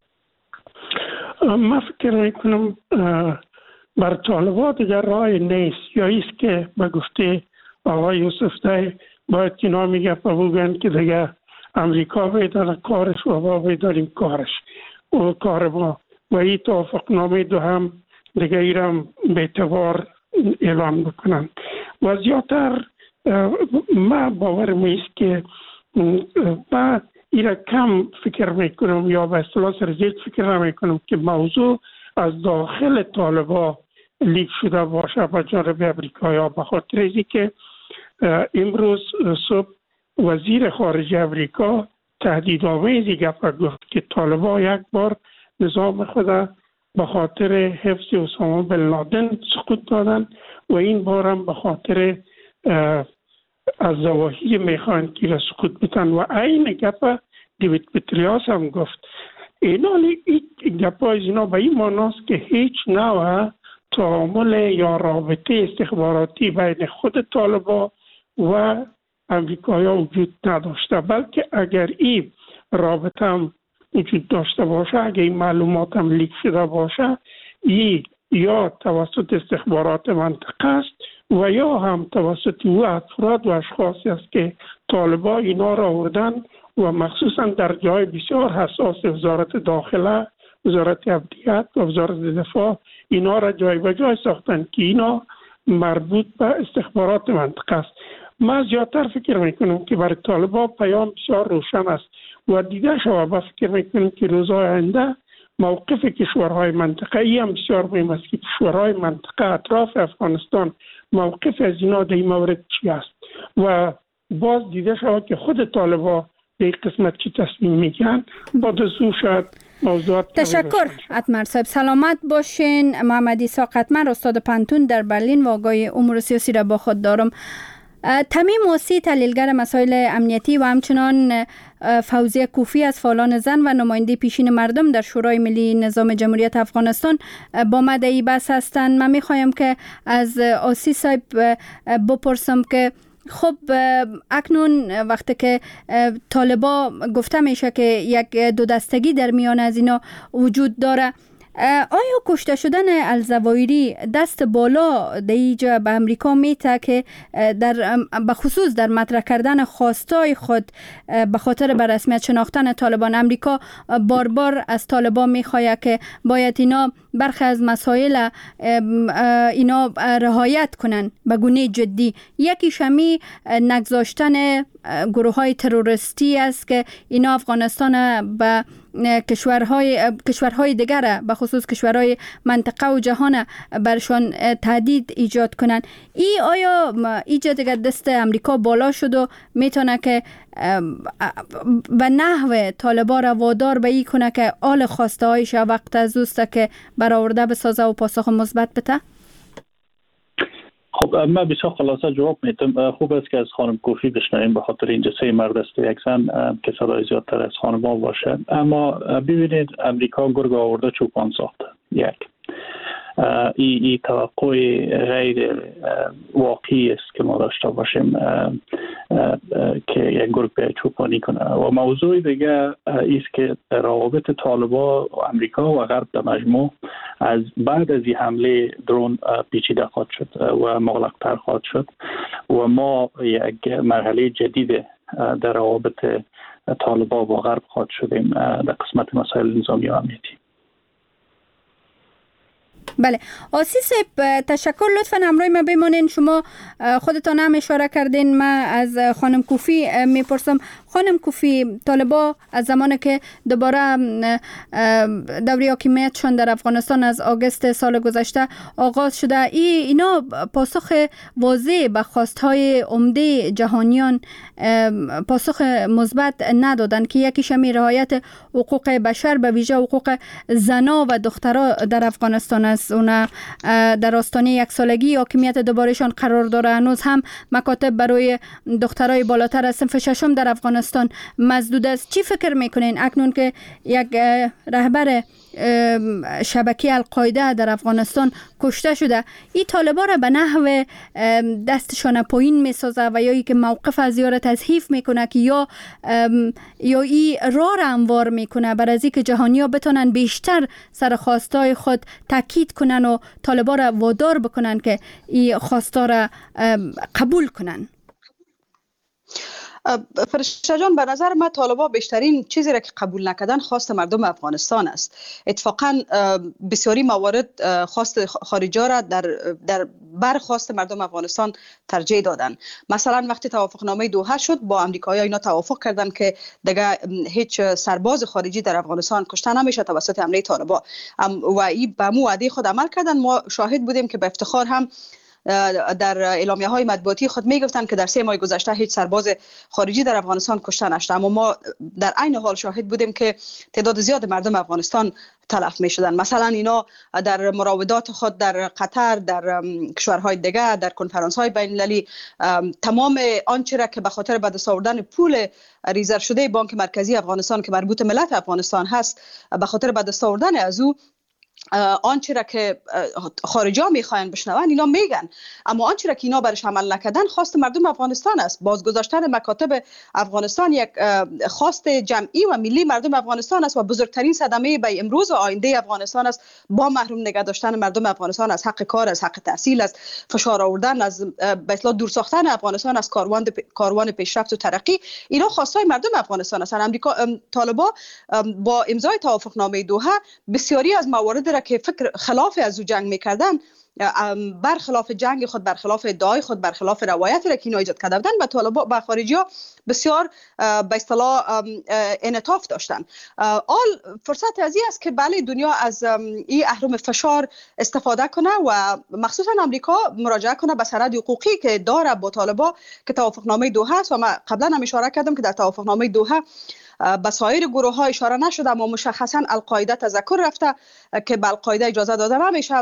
من فکر میکنم بر طالبان دیگر رای نیست، یا ایست که به گفته آقای یوسف زی باید که نامی گفت بگن که دیگر امریکا بیداره کارش و با بیداریم کارش و کار ما و این توافقنامه دو هم دیگه ایرم به اعتبار اعلان بکنن. و زیادتر ما باورم است که ما ایرا کم فکر میکنم یا به اصطلاح سرزیت فکر نمیکنم که موضوع از داخل طالبا لیک شده باشه به جانب امریکا، به خاطر اینکه که امروز صبح وزیر خارجه امریکا تهدیدآمیزی گپ گفت که طالبا یک بار نظام خود به خاطر حفظ اسامه بن لادن سقوط دادن و این بار هم به خاطر از زواهی میخوان که را سقوط بتن. و این گپ دیوید پتریاس هم گفت. اینا این گپ های اینا به این معناست که هیچ نوع تعامل یا رابطه استخباراتی بین خود طالبا و امریکایا وجود نداشته، بلکه اگر این رابطه هم وجود داشته باشه، اگر این معلومات هم لیک شده باشه، این یا توسط استخبارات منطقه است و یا هم توسط او افراد و اشخاصی است که طالبا اینا را آوردن و مخصوصا در جای بسیار حساس وزارت داخله، وزارت امنیت و وزارت دفاع اینا را جای به جای ساختن که اینا مربوط به استخبارات منطقه است. من زیادتر فکر میکنم که برای طالبا پیام بسیار روشن است و دیده شود. با فکر میکنم که روزهای آینده موقف کشورهای منطقه ای هم بسیار مهم است که کشورهای منطقه اطراف افغانستان موقف از اینا در این مورد چی است و باز دیده شود که خود طالبا در این قسمت چی تصمیم میگن. با دستو شاید موضوعات. تشکر اتمر صاحب، سلامت باشین. محمد عیسی قطمر استاد پنتون در برلین و آگاه امور سیاسی را با خود دارم. تمیم موسی تحلیلگر مسائل امنیتی و همچنان فوزیه کوفی از فعالان زن و نماینده پیشین مردم در شورای ملی نظام جمهوریت افغانستان با مدعی بحث هستند. من میخوایم که از آسی صاحب بپرسم که خب اکنون وقتی که طالبا گفته میشه که یک دو دستگی در میان از اینا وجود داره، آیا کشته شدن الزوایری دست بالا در اینجا به امریکا میته که در بخصوص در مطرح کردن خواستای خود به خاطر به رسمیت شناختن طالبان، امریکا بار بار از طالبان میخواد که باید اینا برخی از مسائل اینا رعایت کنن به گونه جدی؟ یکی شمی نگذاشتن گروه های تروریستی است که اینا افغانستان به کشورهای کشورهای دیگر به خصوص کشورهای منطقه و جهان برشان تهدید ایجاد کنن. ای آیا ایجاد دیگر دست امریکا بالا شد و میتونه که به نحو طالبا را وادار به ای کنه که آل خواسته هایش وقت از اوست که برآورده بسازه و پاسخ مثبت بده؟ خب من بسیار خلاصه جواب میدم. خوب است که از خانم کوفی بشنویم به خاطر اینجا سه مرد است و یک زن که صدای زیادتر از خانم ها باشه. اما ببینید امریکا گرگ آورده چوپان ساخته. یک این ای توقع غیر واقعی است که ما داشته باشیم که یک گرگ به چوپانی کنه. و موضوع دیگه است که روابط طالبا و امریکا و غرب در مجموع از بعد از این حمله درون پیچیده خواهد شد و مغلق‌تر خواهد شد و ما یک مرحله جدید در روابط طالبا با غرب خواهد شدیم در قسمت مسائل نظامی و امنیتی. بله آسی صاحب تشکر. لطفاً همراه ما بمانین. شما خودتان هم اشاره کردین. من از خانم کوفی میپرسم. خانم کوفی، طالبا از زمانی که دوباره دوره حاکمیتشان در افغانستان از آگوست سال گذشته آغاز شده، ای اینا پاسخ واضح به خواستهای عمده جهانیان پاسخ مثبت ندادن که یکیش هم رعایت حقوق بشر به ویژه حقوق زنا و دخترها در افغانستان است. اونا در آستانه یک سالگی حاکمیت دوبارهشان قرار داره. هنوز هم مکاتب برای دخترای بالاتر از صنف ششم در افغانستان مسدود است. چی فکر میکنین اکنون که یک رهبر شبکه القاعده در افغانستان کشته شده، این طالبا را به نحو دستشان پایین میسازه و یا ای که موقف از یار تضعیف میکنه که یا یا ای راه را هموار میکنه بر از اینکه جهانی‌ها بتونن بیشتر سر خواستای خود تاکید کنن و طالبا را وادار بکنن که این خواستا را قبول کنن؟ فرشته جان، به نظر من طالبان بیشترین چیزی را که قبول نکردن خواست مردم افغانستان است. اتفاقا بسیاری موارد خواست خارجی را در در برخواست مردم افغانستان ترجیح دادن. مثلا وقتی توافقنامه دوحه شد با امریکایی‌ها اینا توافق کردن که دیگه هیچ سرباز خارجی در افغانستان کشته نمیشه توسط حمله طالبان و این به مو وعده خود عمل کردن. ما شاهد بودیم که به افتخار هم در اعلامیه های مطبوعاتی خود میگفتن که در سه ماه گذشته هیچ سرباز خارجی در افغانستان کشته نشده، اما ما در عین حال شاهد بودیم که تعداد زیاد مردم افغانستان تلف می شدن. مثلا اینا در مراودات خود در قطر، در کشورهای دیگه، در کنفرانس های بین المللی تمام آنچه را که به خاطر به دست آوردن پول ریزرو شده بانک مرکزی افغانستان که مربوط ملت افغانستان هست، به خاطر به دست آوردن از او آنچه را که خارجی ها میخواین بشنون اینا میگن، اما آنچه را که اینا برش عمل نکردن خواست مردم افغانستان است. بازگذاشتن مکاتب افغانستان یک خواست جمعی و ملی مردم افغانستان است و بزرگترین صدمه به امروز و آینده افغانستان است. با محروم نگه داشتن مردم افغانستان از حق کار، از حق تحصیل، از فشار آوردن، از به اصطلاح دور ساختن افغانستان از کاروان کاروان پیشرفت و ترقی، اینا خواستای مردم افغانستان است. امریکا طالبان با امضای توافقنامه دوحه بسیاری از موارد را که فکر خلاف از او جنگ میکردن، برخلاف جنگ خود، برخلاف ادعای خود، برخلاف روایتی را که اینا ایجاد کرده بودن، به طالبان با خارجی‌ها بسیار به اصطلاح انعطاف داشتن. آل فرصت از این است که بله دنیا از این اهرم فشار استفاده کنه و مخصوصا امریکا مراجعه کنه به سند حقوقی که داره با طالبان که توافقنامه دوحه است. و من قبلا هم اشاره کردم که در توافقنامه دوحه به سایر گروه ها اشاره نشده، اما مشخصا القاعده تذکر رفته که به القاعده اجازه داده نمیشه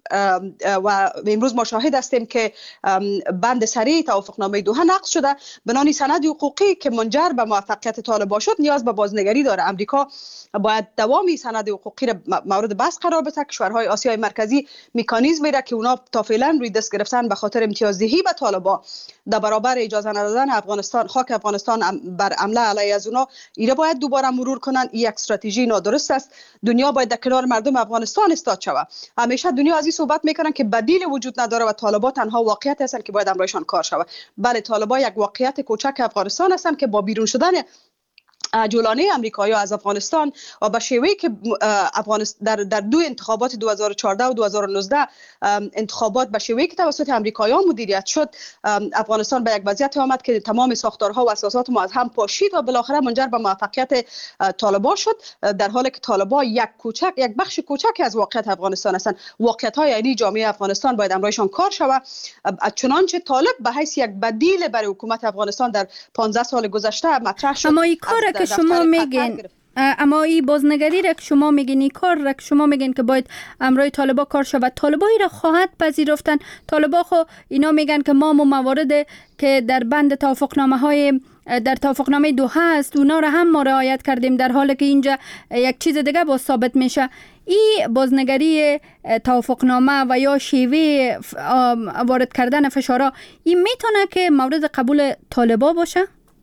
و امروز ما شاهد هستیم که بند سری توافقنامه دوحه نقض شده. بنابراین سند حقوقی که منجر به موفقیت طالبان شد نیاز به بازنگری داره. امریکا باید دوامی سند حقوقی را مورد بحث قرار بده. کشورهای آسیای مرکزی مکانیزمی را که اونا تا فعلا روی دست گرفتن به خاطر امتیازدهی به طالبان در برابر اجازه ندادن افغانستان خاک افغانستان بر حمله علیه از اونا، اینا باید دوباره مرور کنن. این یک استراتژی نادرست است. دنیا باید در کنار مردم افغانستان استاد شود. همیشه دنیا از این صحبت میکنن که بدیل وجود نداره و طالبان تنها واقعیت هستن که باید امرایشان کار شود. بله طالبان یک واقعیت کوچک افغانستان هستن که با بیرون شدن جولانه امریکایی از افغانستان و به شیوهی که افغانستان در در دو انتخابات دو هزار و چهارده و دو هزار و نوزده انتخابات به شیوهی که توسط امریکایی‌ها مدیریت شد، افغانستان به یک وضعیت آمد که تمام ساختارها و اساسات ما از هم پاشید و بالاخره منجر به موفقیت طالبان شد، در حالی که طالبان یک کوچک یک بخش کوچکی از واقعیت افغانستان هستند. واقعیت‌های یعنی جامعه افغانستان باید امرایشان کار شود. چنانچه طالب به حیث یک بدیل برای حکومت افغانستان در پانزده سال گذشته مطرح شد. اما این کار که شما میگین، اما این بازنگری را که شما میگین، این کار را که شما میگین که باید امرای طالبا کار شود، طالبا را خواهد پذیرفتن؟ طالبا خو اینا میگن که ما موارد که در بند توافقنامه های در توافقنامه دوحه است اونا را هم ما رعایت کردیم، در حالی که اینجا یک چیز دیگه باز ثابت میشه. این بازنگری توافقنامه و یا شیوه وارد کردن فشارها این میتونه که مورد قبول طالبا باشه؟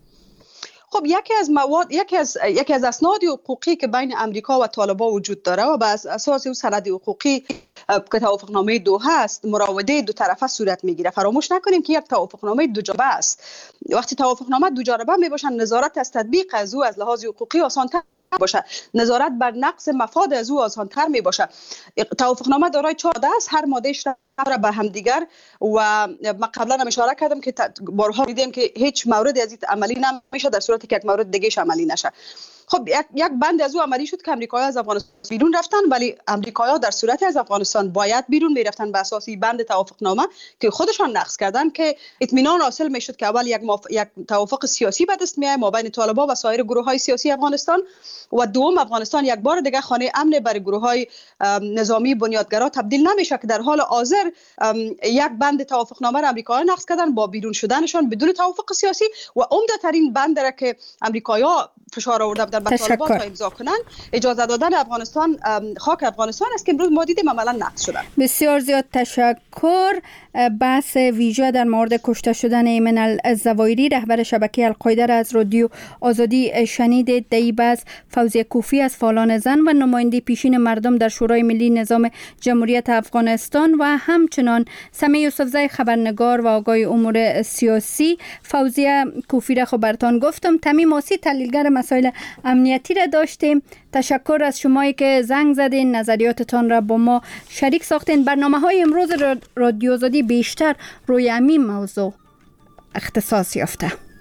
خب یکی از مواد یکی از یکی از اسناد حقوقی که بین امریکا و طالبان وجود داره و بر اساس اون سند حقوقی که توافقنامه دوحه است، مراوده دو طرفه صورت میگیره. فراموش نکنیم که یک توافقنامه دو جانبه است. وقتی توافقنامه دو جانبه میباشن، نظارت از تطبیق از او از لحاظ حقوقی آسان‌تر باشه، نظارت بر نقص مفاد از او آسان‌تر میباشه. توافقنامه دارای چهار ماده است، هر مادهش را به هم دیگر و من قبلا هم اشاره کردم که بارها دیدیم که هیچ موردی از این عملی نمیشه در صورتی که یک مورد دیگه عملی نشه. خب یک یک بند از او عملی شد که امریکایی‌ها از افغانستان بیرون رفتن، ولی امریکایی‌ها در صورتی از افغانستان باید بیرون میرفتن به اساس بند توافقنامه که خودشان نقض کردن، که اطمینان حاصل میشد که اول یک مف... یک توافق سیاسی به دست میاد مابین طالبان و سایر گروه‌های سیاسی افغانستان و دوم افغانستان یک بار دیگه خانه امن برای گروه‌های نظامی بنیادگرا تبدیل نمیشه که در حال حاضر یک بند توافقنامه را امریکایی‌ها نقض کردن با بیرون شدنشان بدون توافق سیاسی و عمده‌ترین بند را که امریکایی‌ها فشار آورده بودن به طالبان تا امضا کنن اجازه دادن افغانستان خاک افغانستان است که امروز ما دیدیم عملاً نقض شده. بسیار زیاد تشکر. بحث ویژه در مورد کشته شدن ایمن الزوایری رهبر شبکه القاعده را از رادیو آزادی شنیدید. در این بحث فوزیه کوفی از فعالان زن و نماینده پیشین مردم در شورای ملی نظام جمهوریت افغانستان و هم همچنان سمی یوسفزای خبرنگار و آقای امور سیاسی، فوزیه کوفی خو برتان گفتم. تمیم ماسی تحلیلگر مسائل امنیتی را داشتیم. تشکر از شمایی که زنگ زدین، نظریاتتان را با ما شریک ساختین. برنامه های امروز رادیو آزادی بیشتر روی همین موضوع اختصاص یافته.